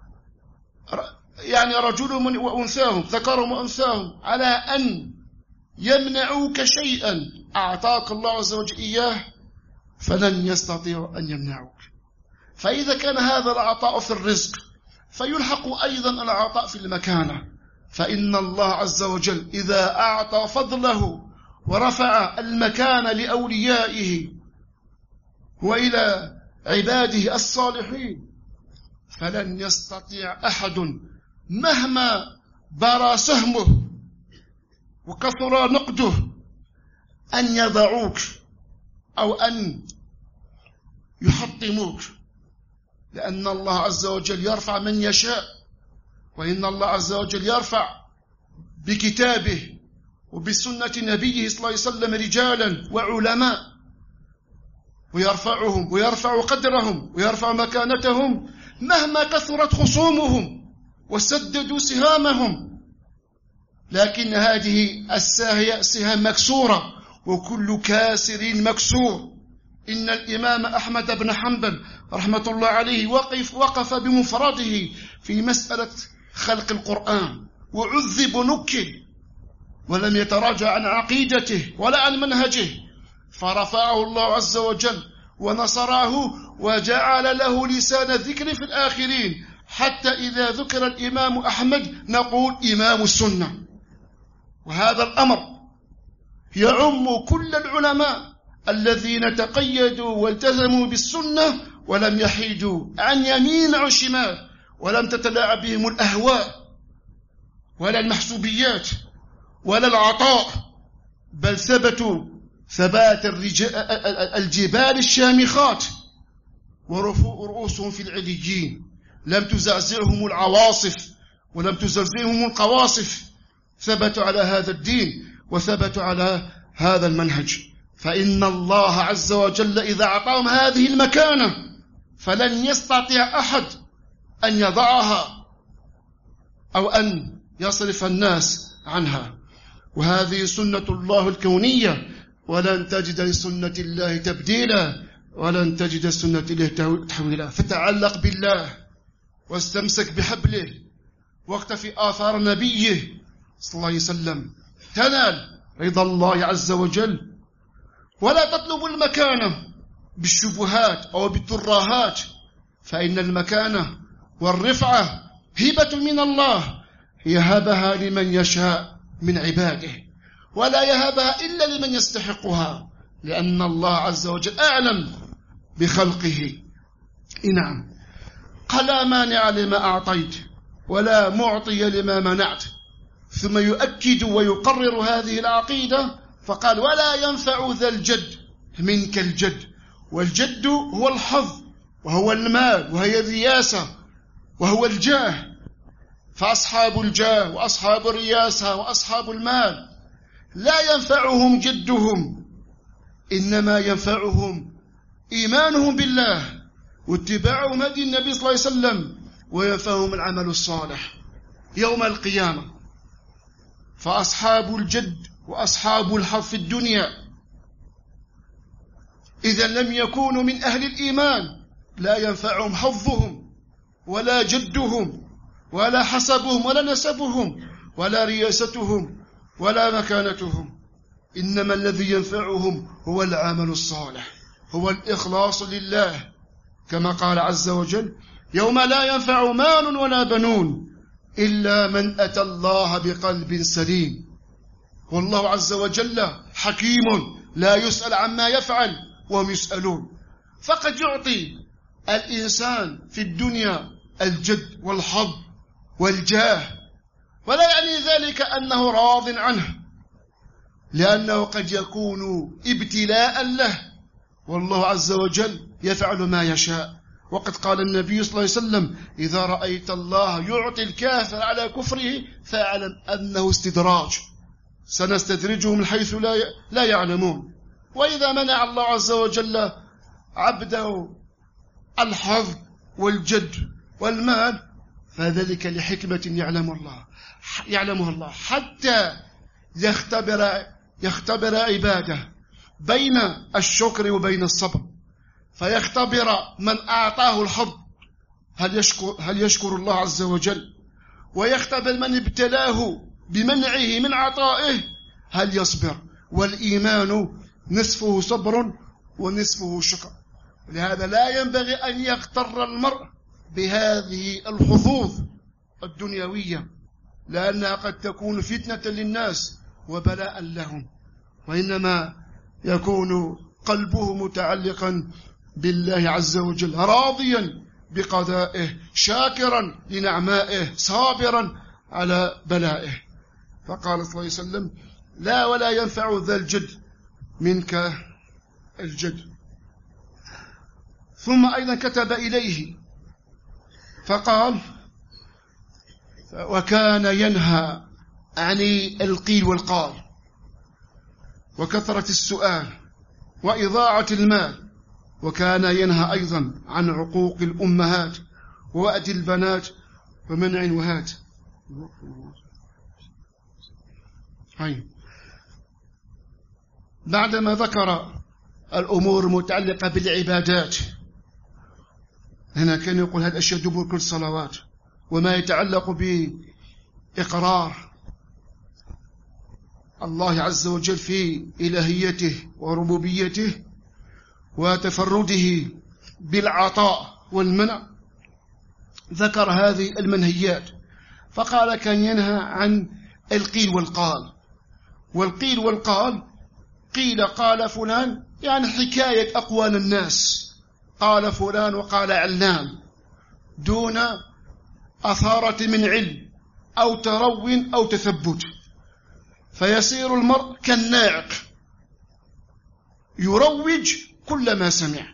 يعني رجلهم وأنثاهم، ذكرهم وأنثاهم، على أن يمنعوك شيئا أعطاك الله عز وجل إياه فلن يستطيعوا أن يمنعوك. فإذا كان هذا العطاء في الرزق فيلحق أيضا العطاء في المكانة، فإن الله عز وجل إذا أعطى فضله ورفع المكان لأوليائه وإلى عباده الصالحين فلن يستطيع أحد مهما برى سهمه وكثر نقده أن يضعوك أو أن يحطموك، لأن الله عز وجل يرفع من يشاء. وإن الله عز وجل يرفع بكتابه وبسنة نبيه صلى الله عليه وسلم رجالا وعلماء، ويرفعهم ويرفع قدرهم ويرفع مكانتهم مهما كثرت خصومهم وسددوا سهامهم، لكن هذه الساهية سهام مكسورة، وكل كاسر مكسور. إن الإمام أحمد بن حنبل رحمة الله عليه وقف بمفرده في مسألة خلق القرآن، وعذب ونكل، ولم يتراجع عن عقيدته ولا عن منهجه، فرفعه الله عز وجل ونصره وجعل له لسان ذكر في الآخرين، حتى إذا ذكر الإمام أحمد نقول إمام السنة. وهذا الأمر يعم كل العلماء الذين تقيدوا والتزموا بالسنة ولم يحيدوا عن يمين أو شمال، ولم تتلاعب بهم الأهواء ولا المحسوبيات ولا العطاء، بل ثبتوا ثبات الجبال الشامخات ورؤوسهم في العليين، لم تزعزعهم العواصف ولم تزلزلهم القواصف، ثبتوا على هذا الدين وثبتوا على هذا المنهج. فإن الله عز وجل إذا أعطاهم هذه المكانة فلن يستطيع أحد أن يضعها أو أن يصرف الناس عنها. وهذه سنة الله الكونية، ولن تجد لسنة الله تبديلا ولن تجد لسنة الله تحويلا. فتعلق بالله واستمسك بحبله واقتفي آثار نبيه صلى الله عليه وسلم، تنال رضا الله عز وجل. ولا تطلب المكانة بالشبهات أو بالتراهات، فإن المكانة والرفعة هبة من الله يهبها لمن يشاء من عباده، ولا يهبها إلا لمن يستحقها، لأن الله عز وجل أعلم بخلقه. نعم، لا مانع لما أعطيت ولا معطي لما منعت. ثم يؤكد ويقرر هذه العقيدة فقال: ولا ينفع ذا الجد منك الجد. والجد هو الحظ وهو المال وهي الرياسة وهو الجاه. فأصحاب الجاه وأصحاب الرياسة وأصحاب المال لا ينفعهم جدهم، إنما ينفعهم إيمانهم بالله واتباعهم هدي النبي صلى الله عليه وسلم، وينفعهم العمل الصالح يوم القيامة. فأصحاب الجد وأصحاب الحظ في الدنيا إذا لم يكونوا من أهل الإيمان لا ينفعهم حظهم ولا جدهم ولا حسبهم ولا نسبهم ولا رياستهم ولا مكانتهم، إنما الذي ينفعهم هو العمل الصالح، هو الإخلاص لله، كما قال عز وجل: يوم لا ينفع مال ولا بنون إلا من أتى الله بقلب سليم. والله عز وجل حكيم لا يسأل عما يفعل وهم يسألون. فقد يعطي الإنسان في الدنيا الجد والحظ والجاه، ولا يعني ذلك أنه راض عنه، لأنه قد يكون ابتلاء له، والله عز وجل يفعل ما يشاء. وقد قال النبي صلى الله عليه وسلم: إذا رأيت الله يعطي الكافر على كفره فاعلم أنه استدراج، سنستدرجهم من حيث لا يعلمون. وإذا منع الله عز وجل عبده الحظ والجد والمال فذلك لحكمة يعلمها الله حتى يختبر عباده بين الشكر وبين الصبر، فيختبر من أعطاه الحظ هل يشكر الله عز وجل، ويختبر من ابتلاه بمنعه من عطائه هل يصبر. والإيمان نصفه صبر ونصفه شكر. لهذا لا ينبغي أن يغتر المرء بهذه الحظوظ الدنيوية، لأنها قد تكون فتنة للناس وبلاء لهم، وإنما يكون قلبه متعلقا بالله عز وجل، راضيا بقضائه، شاكرا لنعمائه، صابرا على بلائه. فقال صلى الله عليه وسلم: لا ولا ينفع ذا الجد منك الجد. ثم أيضا كتب إليه فقال: وكان ينهى عن القيل والقال وكثرة السؤال وإضاعة المال، وكان ينهى أيضا عن عقوق الأمهات ووأد البنات ومنع وهات. بعدما ذكر الأمور المتعلقة بالعبادات، هنا كان يقول هذا أشياء دبر كل صلوات، وما يتعلق بإقرار الله عز وجل في إلهيته وربوبيته وتفرده بالعطاء والمنع، ذكر هذه المنهيات. فقال كان ينهى عن القيل والقال. والقيل والقال، قيل قال فلان يعني حكاية أقوال الناس، قال فلان وقال علان، دون أثارة من علم أو ترو أو تثبت، فيصير المرء كالناعق يروج كل ما سمع،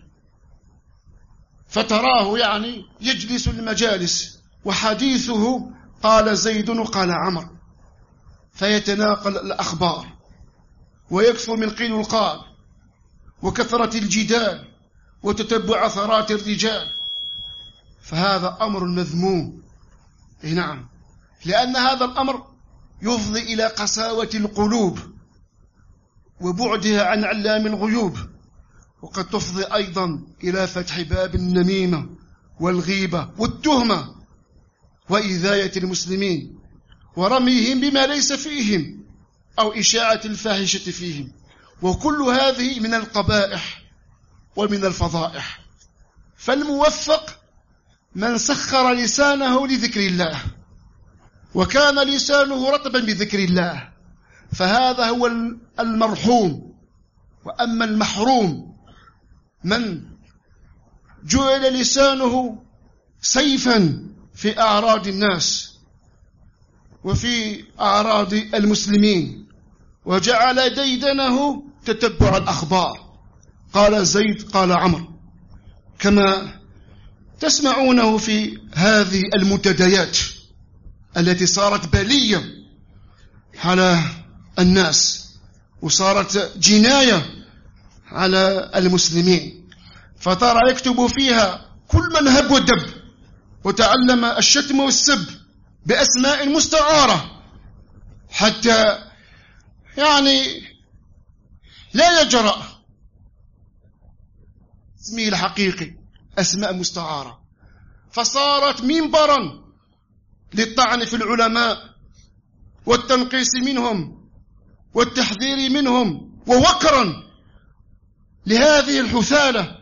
فتراه يعني يجلس المجالس وحديثه قال زيد وقال عمر، فيتناقل الأخبار ويكثر من قيل والقال وكثرة الجدال وتتبع أثرات الرجال، فهذا أمر مذموم. نعم، لأن هذا الأمر يفضي إلى قساوة القلوب وبعدها عن علام الغيوب، وقد تفضي أيضا إلى فتح باب النميمة والغيبة والتهمة وإيذاية المسلمين ورميهم بما ليس فيهم أو إشاعة الفاحشة فيهم، وكل هذه من القبائح ومن الفضائح. فالموفق من سخر لسانه لذكر الله وكان لسانه رطبا بذكر الله، فهذا هو المرحوم. وأما المحروم من جعل لسانه سيفا في أعراض الناس وفي أعراض المسلمين، وجعل ديدنه تتبع الأخبار، قال زيد قال عمر، كما تسمعونه في هذه المنتديات التي صارت بلية على الناس وصارت جناية على المسلمين، فترى يكتب فيها كل من هب ودب وتعلم الشتم والسب بأسماء مستعارة، حتى يعني لا يجرأ اسمه الحقيقي، أسماء مستعارة، فصارت منبرا للطعن في العلماء والتنقيص منهم والتحذير منهم، ووكرا لهذه الحثالة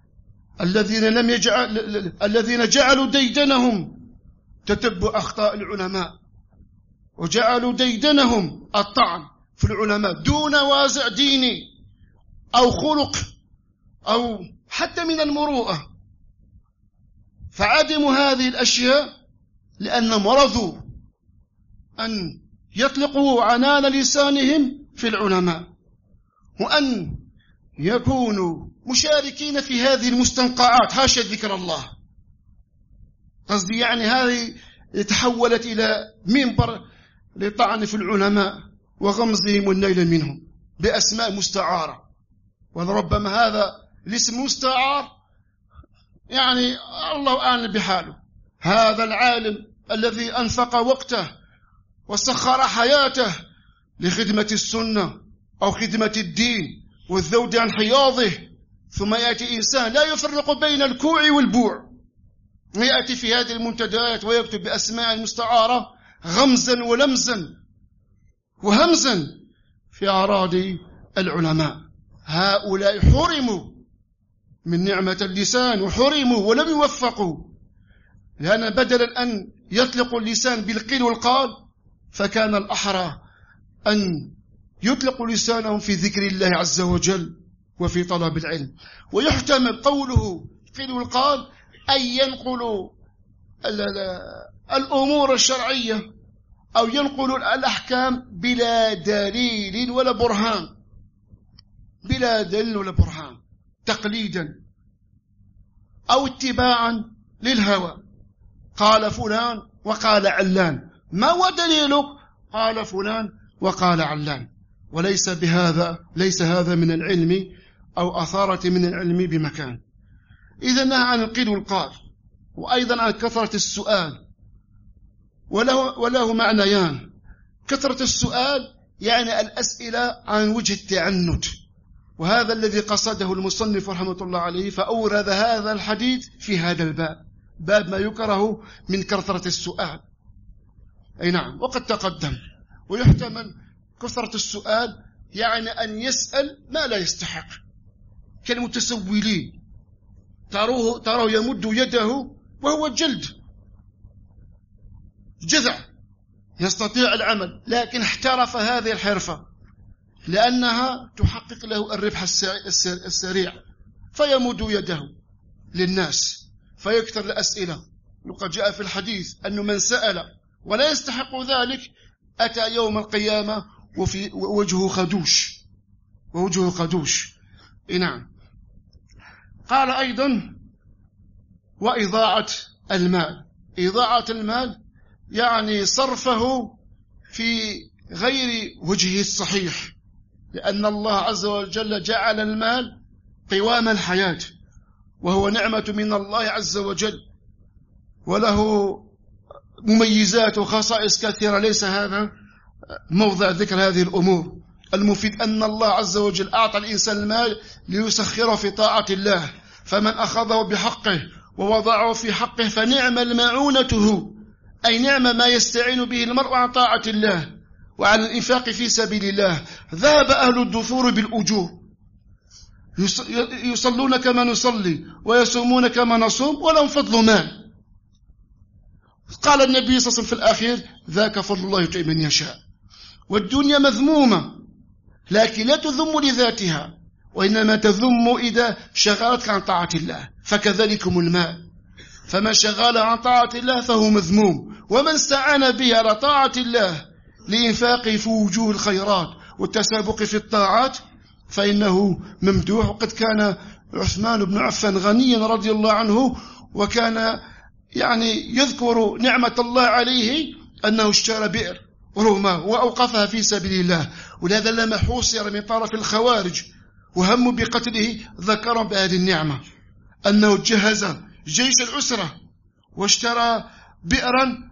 الذين جعلوا ديدنهم تتبع أخطاء العلماء، وجعلوا ديدنهم الطعن في العلماء دون وازع ديني أو خلق أو حتى من المروءة. فعدموا هذه الأشياء لأنهم رضوا أن يطلقوا عنان لسانهم في العلماء، وأن يكونوا مشاركين في هذه المستنقعات، حاشا ذكر الله. قصدي يعني هذه تحولت إلى منبر للطعن في العلماء وغمزهم والنيل منهم بأسماء مستعارة، ولربما هذا الاسم مستعار يعني الله أعلم بحاله. هذا العالم الذي أنفق وقته وسخر حياته لخدمة السنة أو خدمة الدين والذود عن حياضه، ثم يأتي إنسان لا يفرق بين الكوع والبوع، يأتي في هذه المنتديات ويكتب بأسماء مستعارة غمزا ولمزا وهمزا في أعراض العلماء. هؤلاء حرموا من نعمة اللسان وحرموا ولم يوفقوا، لأن بدلا أن يطلقوا اللسان بالقيل والقال فكان الأحرى أن يطلقوا لسانهم في ذكر الله عز وجل وفي طلب العلم. ويحتمل قوله قيل والقال أن ينقلوا الأمور الشرعية أو ينقلوا الأحكام بلا دليل ولا برهان، بلا دليل ولا برهان، تقليدا أو اتباعا للهوى. قال فلان وقال علان، ما هو دليلك؟ قال فلان وقال علان، وليس بهذا، ليس هذا من العلم أو أثارة من العلم بمكان. إذا نهى عن القيل والقال، وأيضا عن كثرة السؤال وله معنيان. كثرة السؤال يعني الأسئلة عن وجه التعنت، وهذا الذي قصده المصنف رحمة الله عليه، فأورد هذا الحديث في هذا الباب، باب ما يكره من كثرة السؤال. أي نعم، وقد تقدم. ويحتمل كثرة السؤال يعني أن يسأل ما لا يستحق، كالمتسولين، تراه يمد يده وهو جذع يستطيع العمل، لكن احترف هذه الحرفة لأنها تحقق له الربح السريع، فيمد يده للناس فيكثر الأسئلة. وقد جاء في الحديث أن من سأل ولا يستحق ذلك أتى يوم القيامة وفي وجهه خدوش. نعم. قال أيضا وإضاعة المال. إضاعة المال يعني صرفه في غير وجهه الصحيح، لأن الله عز وجل جعل المال قوام الحياة، وهو نعمة من الله عز وجل، وله مميزات وخصائص كثيرة، ليس هذا موضع ذكر هذه الأمور. المفيد أن الله عز وجل أعطى الإنسان المال ليسخره في طاعة الله، فمن أخذه بحقه ووضعه في حقه فنعم المعونته، أي نعم ما يستعين به المرء عن طاعة الله وعلى الإنفاق في سبيل الله. ذهب أهل الدثور بالأجور، يصلون كما نصلي ويصومون كما نصوم ولهم فضل مال. قال النبي صلى الله عليه وسلم في الأخير ذاك فضل الله يؤتيه من يشاء. والدنيا مذمومة، لكن لا تذم لذاتها، وإنما تذم إذا شغلتك عن طاعة الله، فكذلكم المال، فمن شغل عن طاعة الله فهو مذموم، ومن استعان به على طاعة الله لإنفاقه في وجوه الخيرات والتسابق في الطاعات فإنه ممدوح. وقد كان عثمان بن عفان غنيا رضي الله عنه، وكان يعني يذكر نعمة الله عليه أنه اشترى بئر روما وأوقفها في سبيل الله، ولهذا لما حوصر من طرف الخوارج وهموا بقتله ذكروا بهذه النعمة، أنه جهز جيش العسرة واشترى بئرا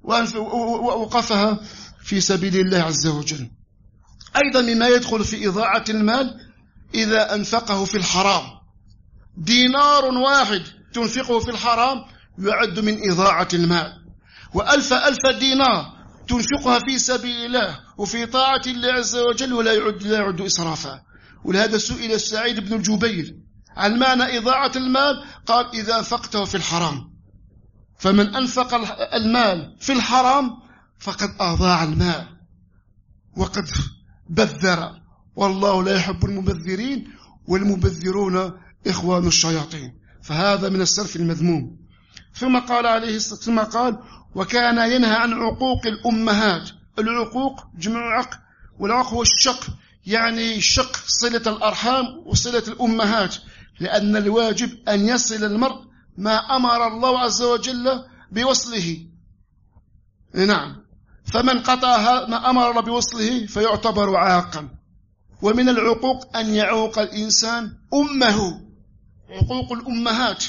وأوقفها في سبيل الله عز وجل. أيضا مما يدخل في إضاعة المال إذا أنفقه في الحرام. دينار واحد تنفقه في الحرام يعد من إضاعة المال، وألف دينار تنفقها في سبيل الله وفي طاعة الله عز وجل ولا يعد إسرافا. ولهذا سئل سعيد بن الجبير عن معنى إضاعة المال، قال إذا أنفقته في الحرام. فمن أنفق المال في الحرام فقد أضاع المال وقد بذر، والله لا يحب المبذرين، والمبذرون إخوان الشياطين، فهذا من السرف المذموم. ثم قال وكان ينهى عن عقوق الأمهات. العقوق جمع عق، والعق هو الشق، يعني شق صلة الأرحام وصلة الأمهات، لأن الواجب أن يصل المرء ما أمر الله عز وجل بوصله. نعم، فمن قطع ما أمر الله بوصله فيعتبر عاقا. ومن العقوق أن يعوق الإنسان أمه، عقوق الأمهات،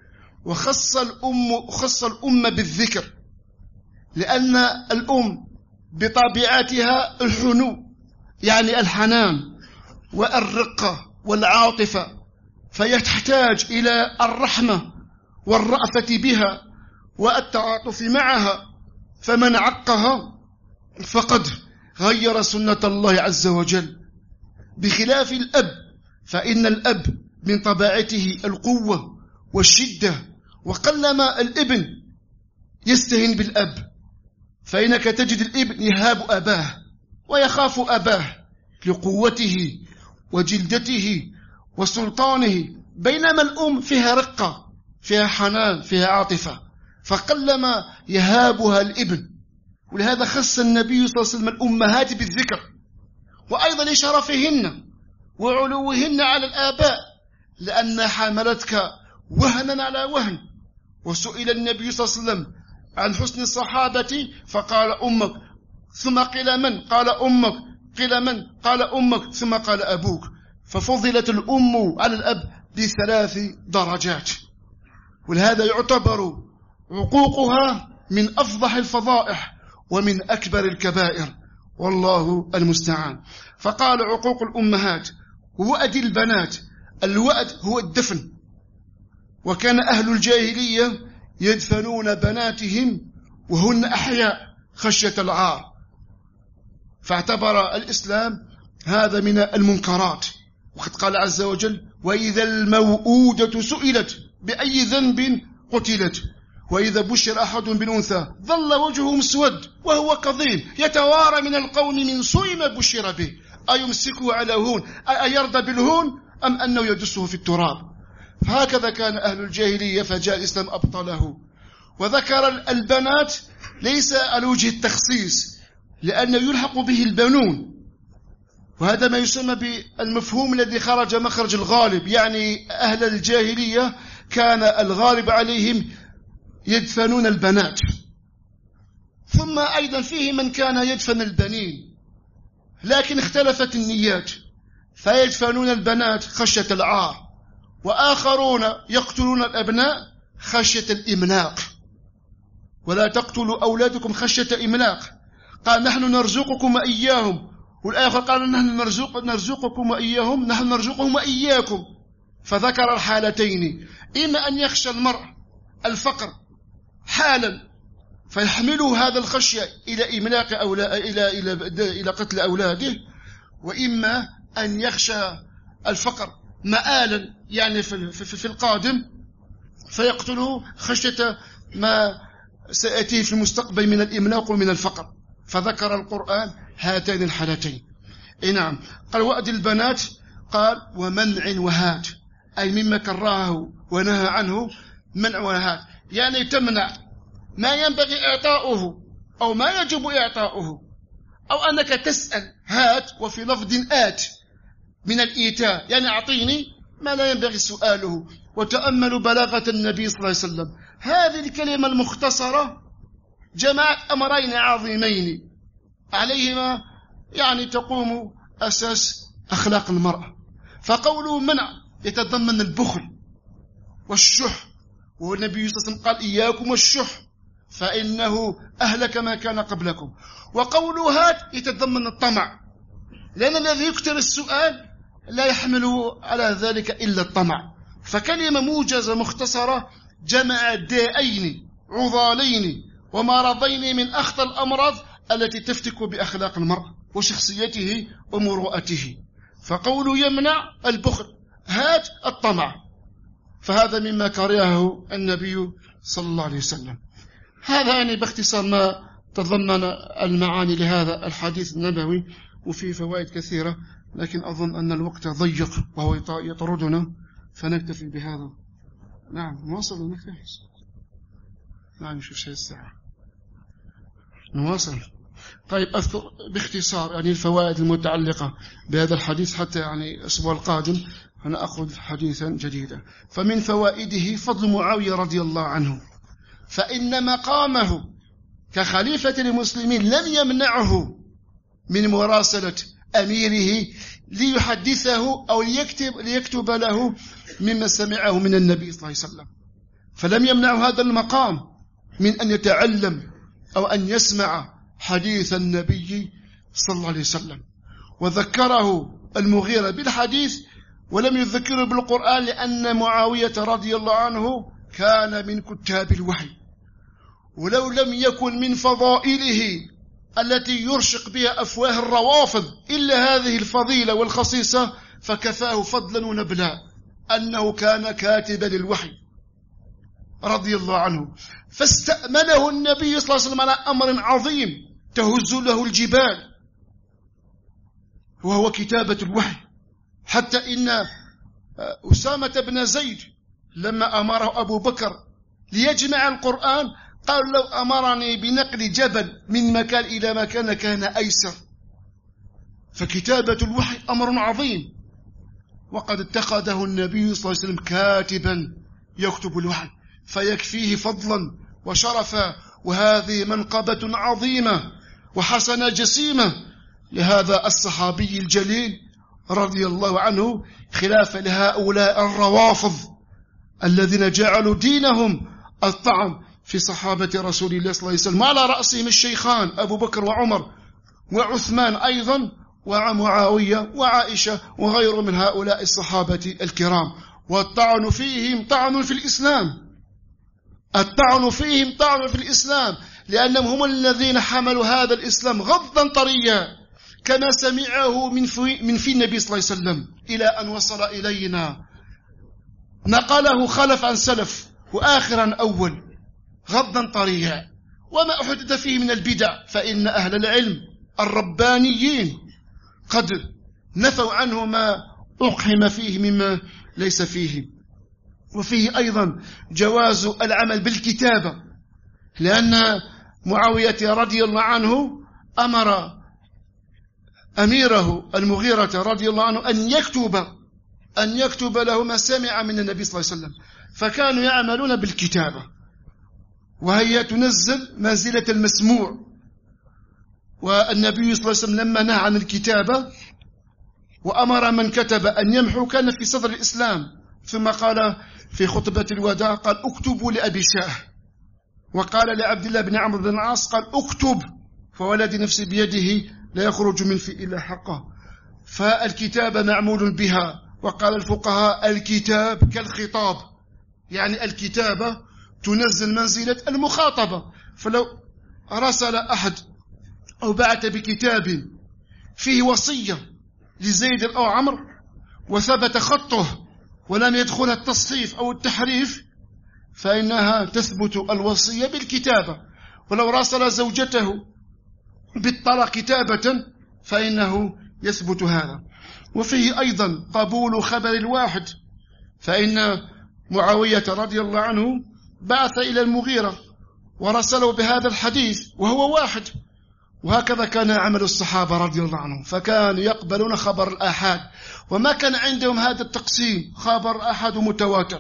وخص الأم بالذكر، لأن الأم بطبيعتها الحنو، يعني الحنان والرقة والعاطفة، فيحتاج إلى الرحمة والرأفة بها والتعاطف معها. فمن عقها فقد غير سنة الله عز وجل، بخلاف الأب، فإن الأب من طبيعته القوة والشدة، وقلما الابن يستهين بالأب، فإنك تجد الابن يهاب أباه ويخاف أباه لقوته وجلدته وسلطانه، بينما الأم فيها رقة، فيها حنان، فيها عاطفة، فقلما يهابها الابن. ولهذا خص النبي صلى الله عليه وسلم الأمهات بالذكر، وأيضا لشرفهن وعلوهن على الآباء، لأن حملتك وهنا على وهن. وسئل النبي صلى الله عليه وسلم عن حسن الصحابة فقال أمك، ثم قيل من؟ قال أمك، قيل من؟ قال أمك، ثم قال أبوك. ففضلت الأم على الأب ب3 درجات. ولهذا يعتبر عقوقها من أفضح الفضائح ومن أكبر الكبائر، والله المستعان. فقال عقوق الأمهات ووأد البنات، الوأد هو الدفن، وكان أهل الجاهلية يدفنون بناتهم وهن أحياء خشية العار، فاعتبر الإسلام هذا من المنكرات. وقد قال عز وجل: وإذا الموءودة سئلت بأي ذنب قتلت وإذا بشر أحد بالأنثى ظل وجهه مسود وهو كظيم يتوارى من القوم من سوء ما بشر به أيمسكه على هون أيرضى بالهون أم أنه يدسه في التراب. فهكذا كان أهل الجاهلية، فجاء الإسلام أبطله. وذكر البنات ليس على وجه التخصيص، لأنه يلحق به البنون، وهذا ما يسمى بالمفهوم الذي خرج مخرج الغالب، يعني أهل الجاهلية كان الغالب عليهم يدفنون البنات. ثم أيضا فيه من كان يدفن البنين، لكن اختلفت النيات، فيدفنون البنات خشية العار، وآخرون يقتلون الأبناء خشية الإملاق. ولا تقتلوا أولادكم خشية إملاق، قال نحن نرزقكم وإياهم، والآخر قال نحن نرزقكم وإياهم، نحن نرزقهم وإياكم. فذكر الحالتين، إما أن يخشى المرء الفقر حالا فيحمله هذا الخشية إلى إملاق إلى قتل أولاده، وإما أن يخشى الفقر مآلا، يعني في القادم، فيقتله خشية ما سيأتيه في المستقبل من الإملاق ومن الفقر. فذكر القرآن هاتين الحالتين. نعم، قال وأد البنات، قال ومنع وهات، أي مما كرهه ونهى عنه منع وهات، يعني تمنع ما ينبغي إعطاؤه أو ما يجب إعطاؤه، أو أنك تسأل هات، وفي لفظ آت من الإيتاء، يعني أعطيني ما لا ينبغي سؤاله. وتأملوا بلاغة النبي صلى الله عليه وسلم، هذه الكلمة المختصرة جمعت أمرين عظيمين عليهما يعني تقوم أساس أخلاق المرأة. فقوله منع يتضمن البخل والشح، والنبي صلى الله عليه وسلم قال إياكم والشح فإنه أهلك ما كان قبلكم. وقوله هات يتضمن الطمع، لأن الذي يكثر السؤال لا يحمله على ذلك إلا الطمع. فكلمة موجزة مختصرة جمع دائين عضالين ومرضين من أخطر الأمراض التي تفتك بأخلاق المرء وشخصيته ومروءته. فقول يمنع البخل، هات الطمع، فهذا مما كرهه النبي صلى الله عليه وسلم. هذا يعني باختصار ما تضمن المعاني لهذا الحديث النبوي، وفيه فوائد كثيرة، لكن أظن أن الوقت ضيق وهو يطردنا، فنكتفي بهذا. نعم نواصل ونكتفي. نعم نشوف شيء الساعة نواصل. طيب أذكر باختصار يعني الفوائد المتعلقة بهذا الحديث، حتى يعني الأسبوع القادم أنا أخذ حديثا جديدا. فمن فوائده فضل معاوية رضي الله عنه، فإن مقامه كخليفة المسلمين لم يمنعه من مراسلة أميره ليحدثه أو ليكتب له مما سمعه من النبي صلى الله عليه وسلم، فلم يمنعه هذا المقام من أن يتعلم أو أن يسمع حديث النبي صلى الله عليه وسلم. وذكره المغيرة بالحديث ولم يذكره بالقرآن، لأن معاوية رضي الله عنه كان من كتاب الوحي، ولو لم يكن من فضائله التي يرشق بها أفواه الروافض إلا هذه الفضيلة والخصيصة، فكفاه فضلا ونبلا أنه كان كاتبا للوحي رضي الله عنه. فاستأمنه النبي صلى الله عليه وسلم على أمر عظيم تهز له الجبال، وهو كتابة الوحي. حتى إن أسامة بن زيد لما أمره أبو بكر ليجمع القرآن قال لو أمرني بنقل جبل من مكان إلى مكان كان أيسر. فكتابة الوحي أمر عظيم، وقد اتخذه النبي صلى الله عليه وسلم كاتبا يكتب الوحي، فيكفيه فضلا وشرفا، وهذه منقبة عظيمة وحسنة جسيمة لهذا الصحابي الجليل رضي الله عنه، خلافا لهؤلاء الروافض الذين جعلوا دينهم الطعن في صحابة رسول الله صلى الله عليه وسلم، وعلى رأسهم الشيخان أبو بكر وعمر وعثمان أيضا ومعاوية وعائشة وغير من هؤلاء الصحابة الكرام. والطعن فيهم طعن في الإسلام، الطعن فيهم طعن في الإسلام، لأنهم هم الذين حملوا هذا الإسلام غضا طريا كما سمعه من في النبي صلى الله عليه وسلم إلى أن وصل إلينا، نقله خلف عن سلف وآخر عن أول غضا طريا. وما أحدث فيه من البدع فإن أهل العلم الربانيين قد نفوا عنه ما أقحم فيه مما ليس فيه. وفيه أيضا جواز العمل بالكتابة، لأن معاوية رضي الله عنه أمر أميره المغيرة رضي الله عنه أن يكتب له ما سمع من النبي صلى الله عليه وسلم، فكانوا يعملون بالكتابة، وهي تنزل منزلة المسموع. والنبي صلى الله عليه وسلم لما نهى عن الكتابة وأمر من كتب أن يمحو كان في صدر الإسلام، ثم قال في خطبة الوداع قال اكتبوا لأبي شاه، وقال لعبد الله بن عمرو بن العاص قال اكتب فوالذي نفسي بيده لا يخرج من في إلا حقه. فالكتابة معمول بها، وقال الفقهاء الكتاب كالخطاب، يعني الكتابة تنزل منزلة المخاطبة. فلو رسل أحد أو بعث بكتاب فيه وصية لزيد أو عمرو وثبت خطه ولم يدخل التصحيف أو التحريف فإنها تثبت الوصية بالكتابة. ولو راسل زوجته بالطلاق كتابة فإنه يثبت هذا. وفيه أيضا قبول خبر الواحد، فإن معاوية رضي الله عنه بعث إلى المغيرة ورسله بهذا الحديث وهو واحد، وهكذا كان عمل الصحابة رضي الله عنهم، فكانوا يقبلون خبر الآحاد، وما كان عندهم هذا التقسيم خبر أحد متواتر،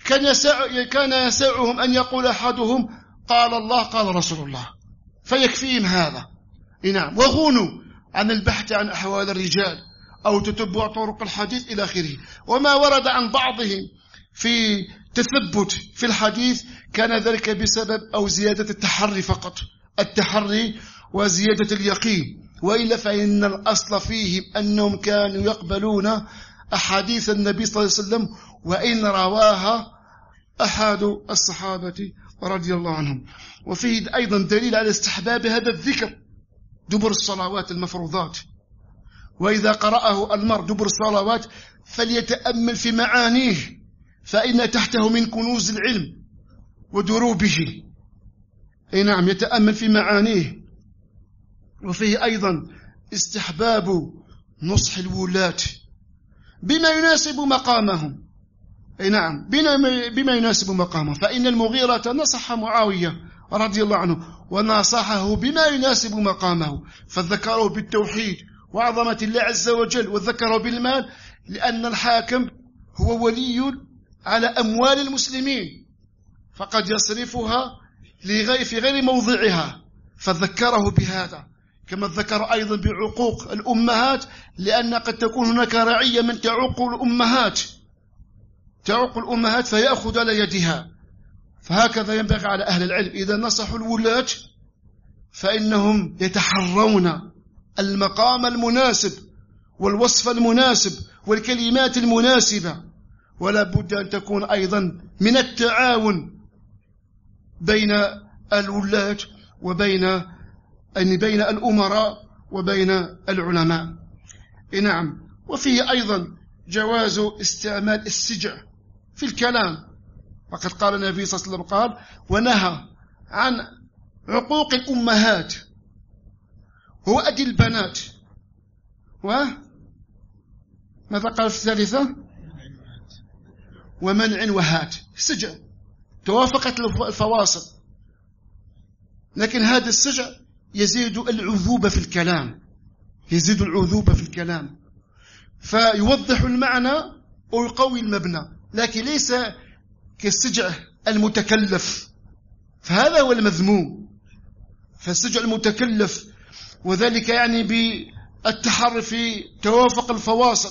كان يسعهم أن يقول أحدهم قال الله قال رسول الله فيكفيهم هذا. نعم، وغنوا عن البحث عن أحوال الرجال أو تتبع طرق الحديث إلى آخره. وما ورد عن بعضهم في تثبت في الحديث كان ذلك بسبب أو زيادة التحري فقط، التحري وزيادة اليقين، وإلا فإن الأصل فيهم أنهم كانوا يقبلون أحاديث النبي صلى الله عليه وسلم وإن رواها أحد الصحابة رضي الله عنهم. وفيه أيضا دليل على استحباب هذا الذكر دبر الصلوات المفروضات، وإذا قرأه المرء دبر الصلوات فليتأمل في معانيه، فإن تحته من كنوز العلم ودروبه. نعم، يتأمل في معانيه. وفيه أيضا استحباب نصح الولاة بما يناسب مقامهم. نعم، بما يناسب مقامه، فإن المغيرة نصح معاوية رضي الله عنه ونصحه بما يناسب مقامه، فذكره بالتوحيد وعظمة الله عز وجل، وذكره بالمال لأن الحاكم هو ولي على أموال المسلمين فقد يصرفها في غير موضعها، فذكره بهذا. كما ذكر أيضا بعقوق الأمهات، لأن قد تكون هناك رعية من تعوق الأمهات فيأخذ على يدها. فهكذا ينبغي على أهل العلم إذا نصحوا الولاة فإنهم يتحرون المقام المناسب والوصف المناسب والكلمات المناسبة، ولا بد أن تكون أيضا من التعاون بين الولاة وبين بين الأمراء وبين العلماء. نعم، وفيه أيضا جواز استعمال السجع في الكلام، وقد قال النبي صلى الله عليه وسلم قال ونهى عن عقوق الأمهات وأدي البنات، وماذا قال في الثالثة؟ ومنع وهات. السجع توافقت الفواصل، لكن هذا السجع يزيد العذوبة في الكلام، فيوضح المعنى ويقوي المبنى، لكن ليس كالسجع المتكلف، فهذا هو المذموم. فالسجع المتكلف وذلك يعني بالتحري في توافق الفواصل،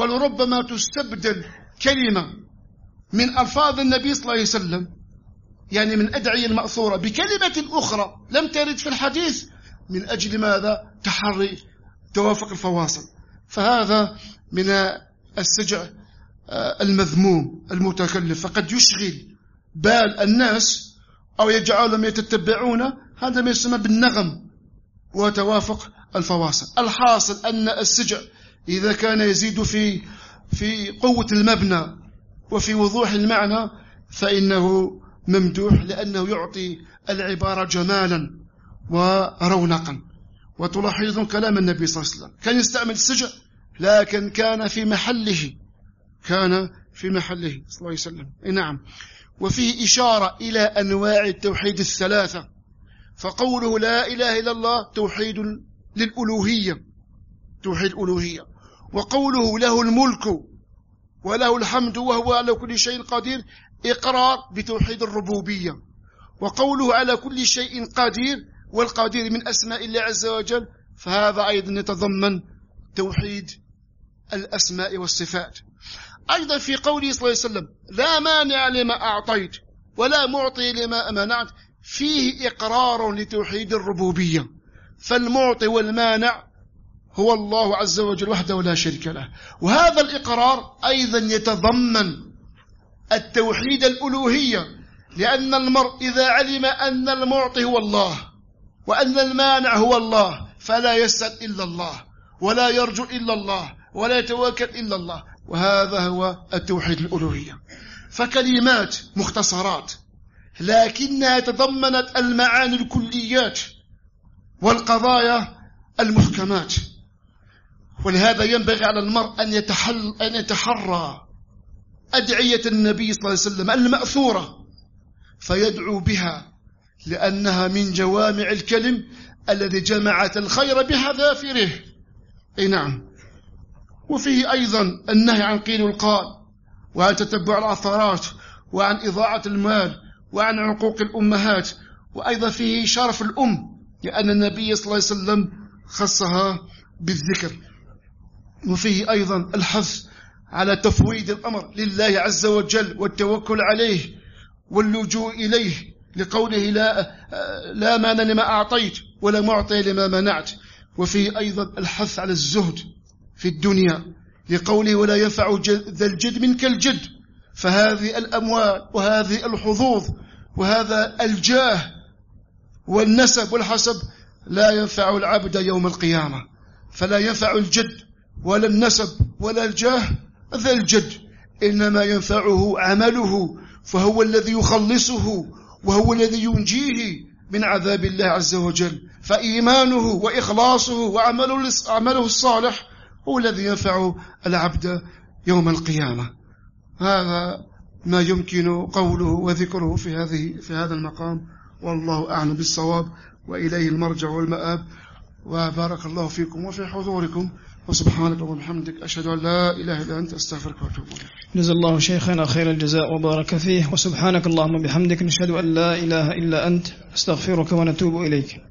ولربما تستبدل كلمة من ألفاظ النبي صلى الله عليه وسلم يعني من أدعية المأثورة بكلمة أخرى لم ترد في الحديث، من أجل ماذا؟ تحري توافق الفواصل. فهذا من السجع المذموم المتكلف، فقد يشغل بال الناس أو يجعلهم يتتبعون هذا ما يسمى بالنغم وتوافق الفواصل. الحاصل أن السجع إذا كان يزيد في قوة المبنى وفي وضوح المعنى فإنه ممدوح، لأنه يعطي العبارة جمالا ورونقا. وتلاحظون كلام النبي صلى الله عليه وسلم كان يستعمل السجع لكن كان في محله، كان في محله صلى الله عليه وسلم. نعم. وفيه إشارة إلى أنواع التوحيد الثلاثة، فقوله لا إله إلا الله توحيد للألوهية، توحيد الألوهية، وقوله له الملك وله الحمد وهو على كل شيء قدير إقرار بتوحيد الربوبية، وقوله على كل شيء قدير والقدير من أسماء الله عز وجل، فهذا أيضا يتضمن توحيد الأسماء والصفات. أيضا في قوله صلى الله عليه وسلم لا مانع لما أعطيت ولا معطي لما منعت، فيه إقرار لتوحيد الربوبية، فالمعطي والمانع هو الله عز وجل وحده لا شريك له. وهذا الإقرار أيضا يتضمن التوحيد الألوهية، لأن المرء إذا علم أن المعطي هو الله وأن المانع هو الله فلا يسأل إلا الله ولا يرجو إلا الله ولا يتوكل إلا الله، وهذا هو التوحيد الألوهية. فكلمات مختصرات لكنها تضمنت المعاني الكليات والقضايا المحكمات. ولهذا ينبغي على المرء أن يتحرى أدعية النبي صلى الله عليه وسلم المأثورة فيدعو بها، لأنها من جوامع الكلم الذي جمعت الخير بحذافره. نعم. وفيه أيضا النهي عن قيل والقال، وعن تتبع العثرات، وعن إضاعة المال، وعن عقوق الأمهات، وأيضا فيه شرف الأم، لأن النبي صلى الله عليه وسلم خصها بالذكر. وفيه أيضا الحث على تفويض الأمر لله عز وجل والتوكل عليه واللجوء إليه، لقوله لا مانع لما أعطيت ولا معطي لما منعت. وفيه أيضا الحث على الزهد في الدنيا، لقوله ولا ينفع ذا الجد منك الجد. فهذه الأموال وهذه الحظوظ وهذا الجاه والنسب والحسب لا ينفع العبد يوم القيامة، فلا ينفع الجد ولا النسب ولا الجاه ذا الجد، إنما ينفعه عمله، فهو الذي يخلصه وهو الذي ينجيه من عذاب الله عز وجل. فإيمانه وإخلاصه وعمله الصالح هو الذي ينفع العبد يوم القيامة. هذا ما يمكن قوله وذكره في هذا المقام، والله أعلم بالصواب، وإليه المرجع والمآب. وبارك الله فيكم وفي حضوركم، وسبحانك اللهم وبحمدك أشهد أن لا إله إلا أنت أستغفرك وأتوب إليك. جزا الله شيخنا خير الجزاء وبارك فيه، وسبحانك اللهم وبحمدك نشهد أن لا إله إلا أنت أستغفرك ونتوب إليك.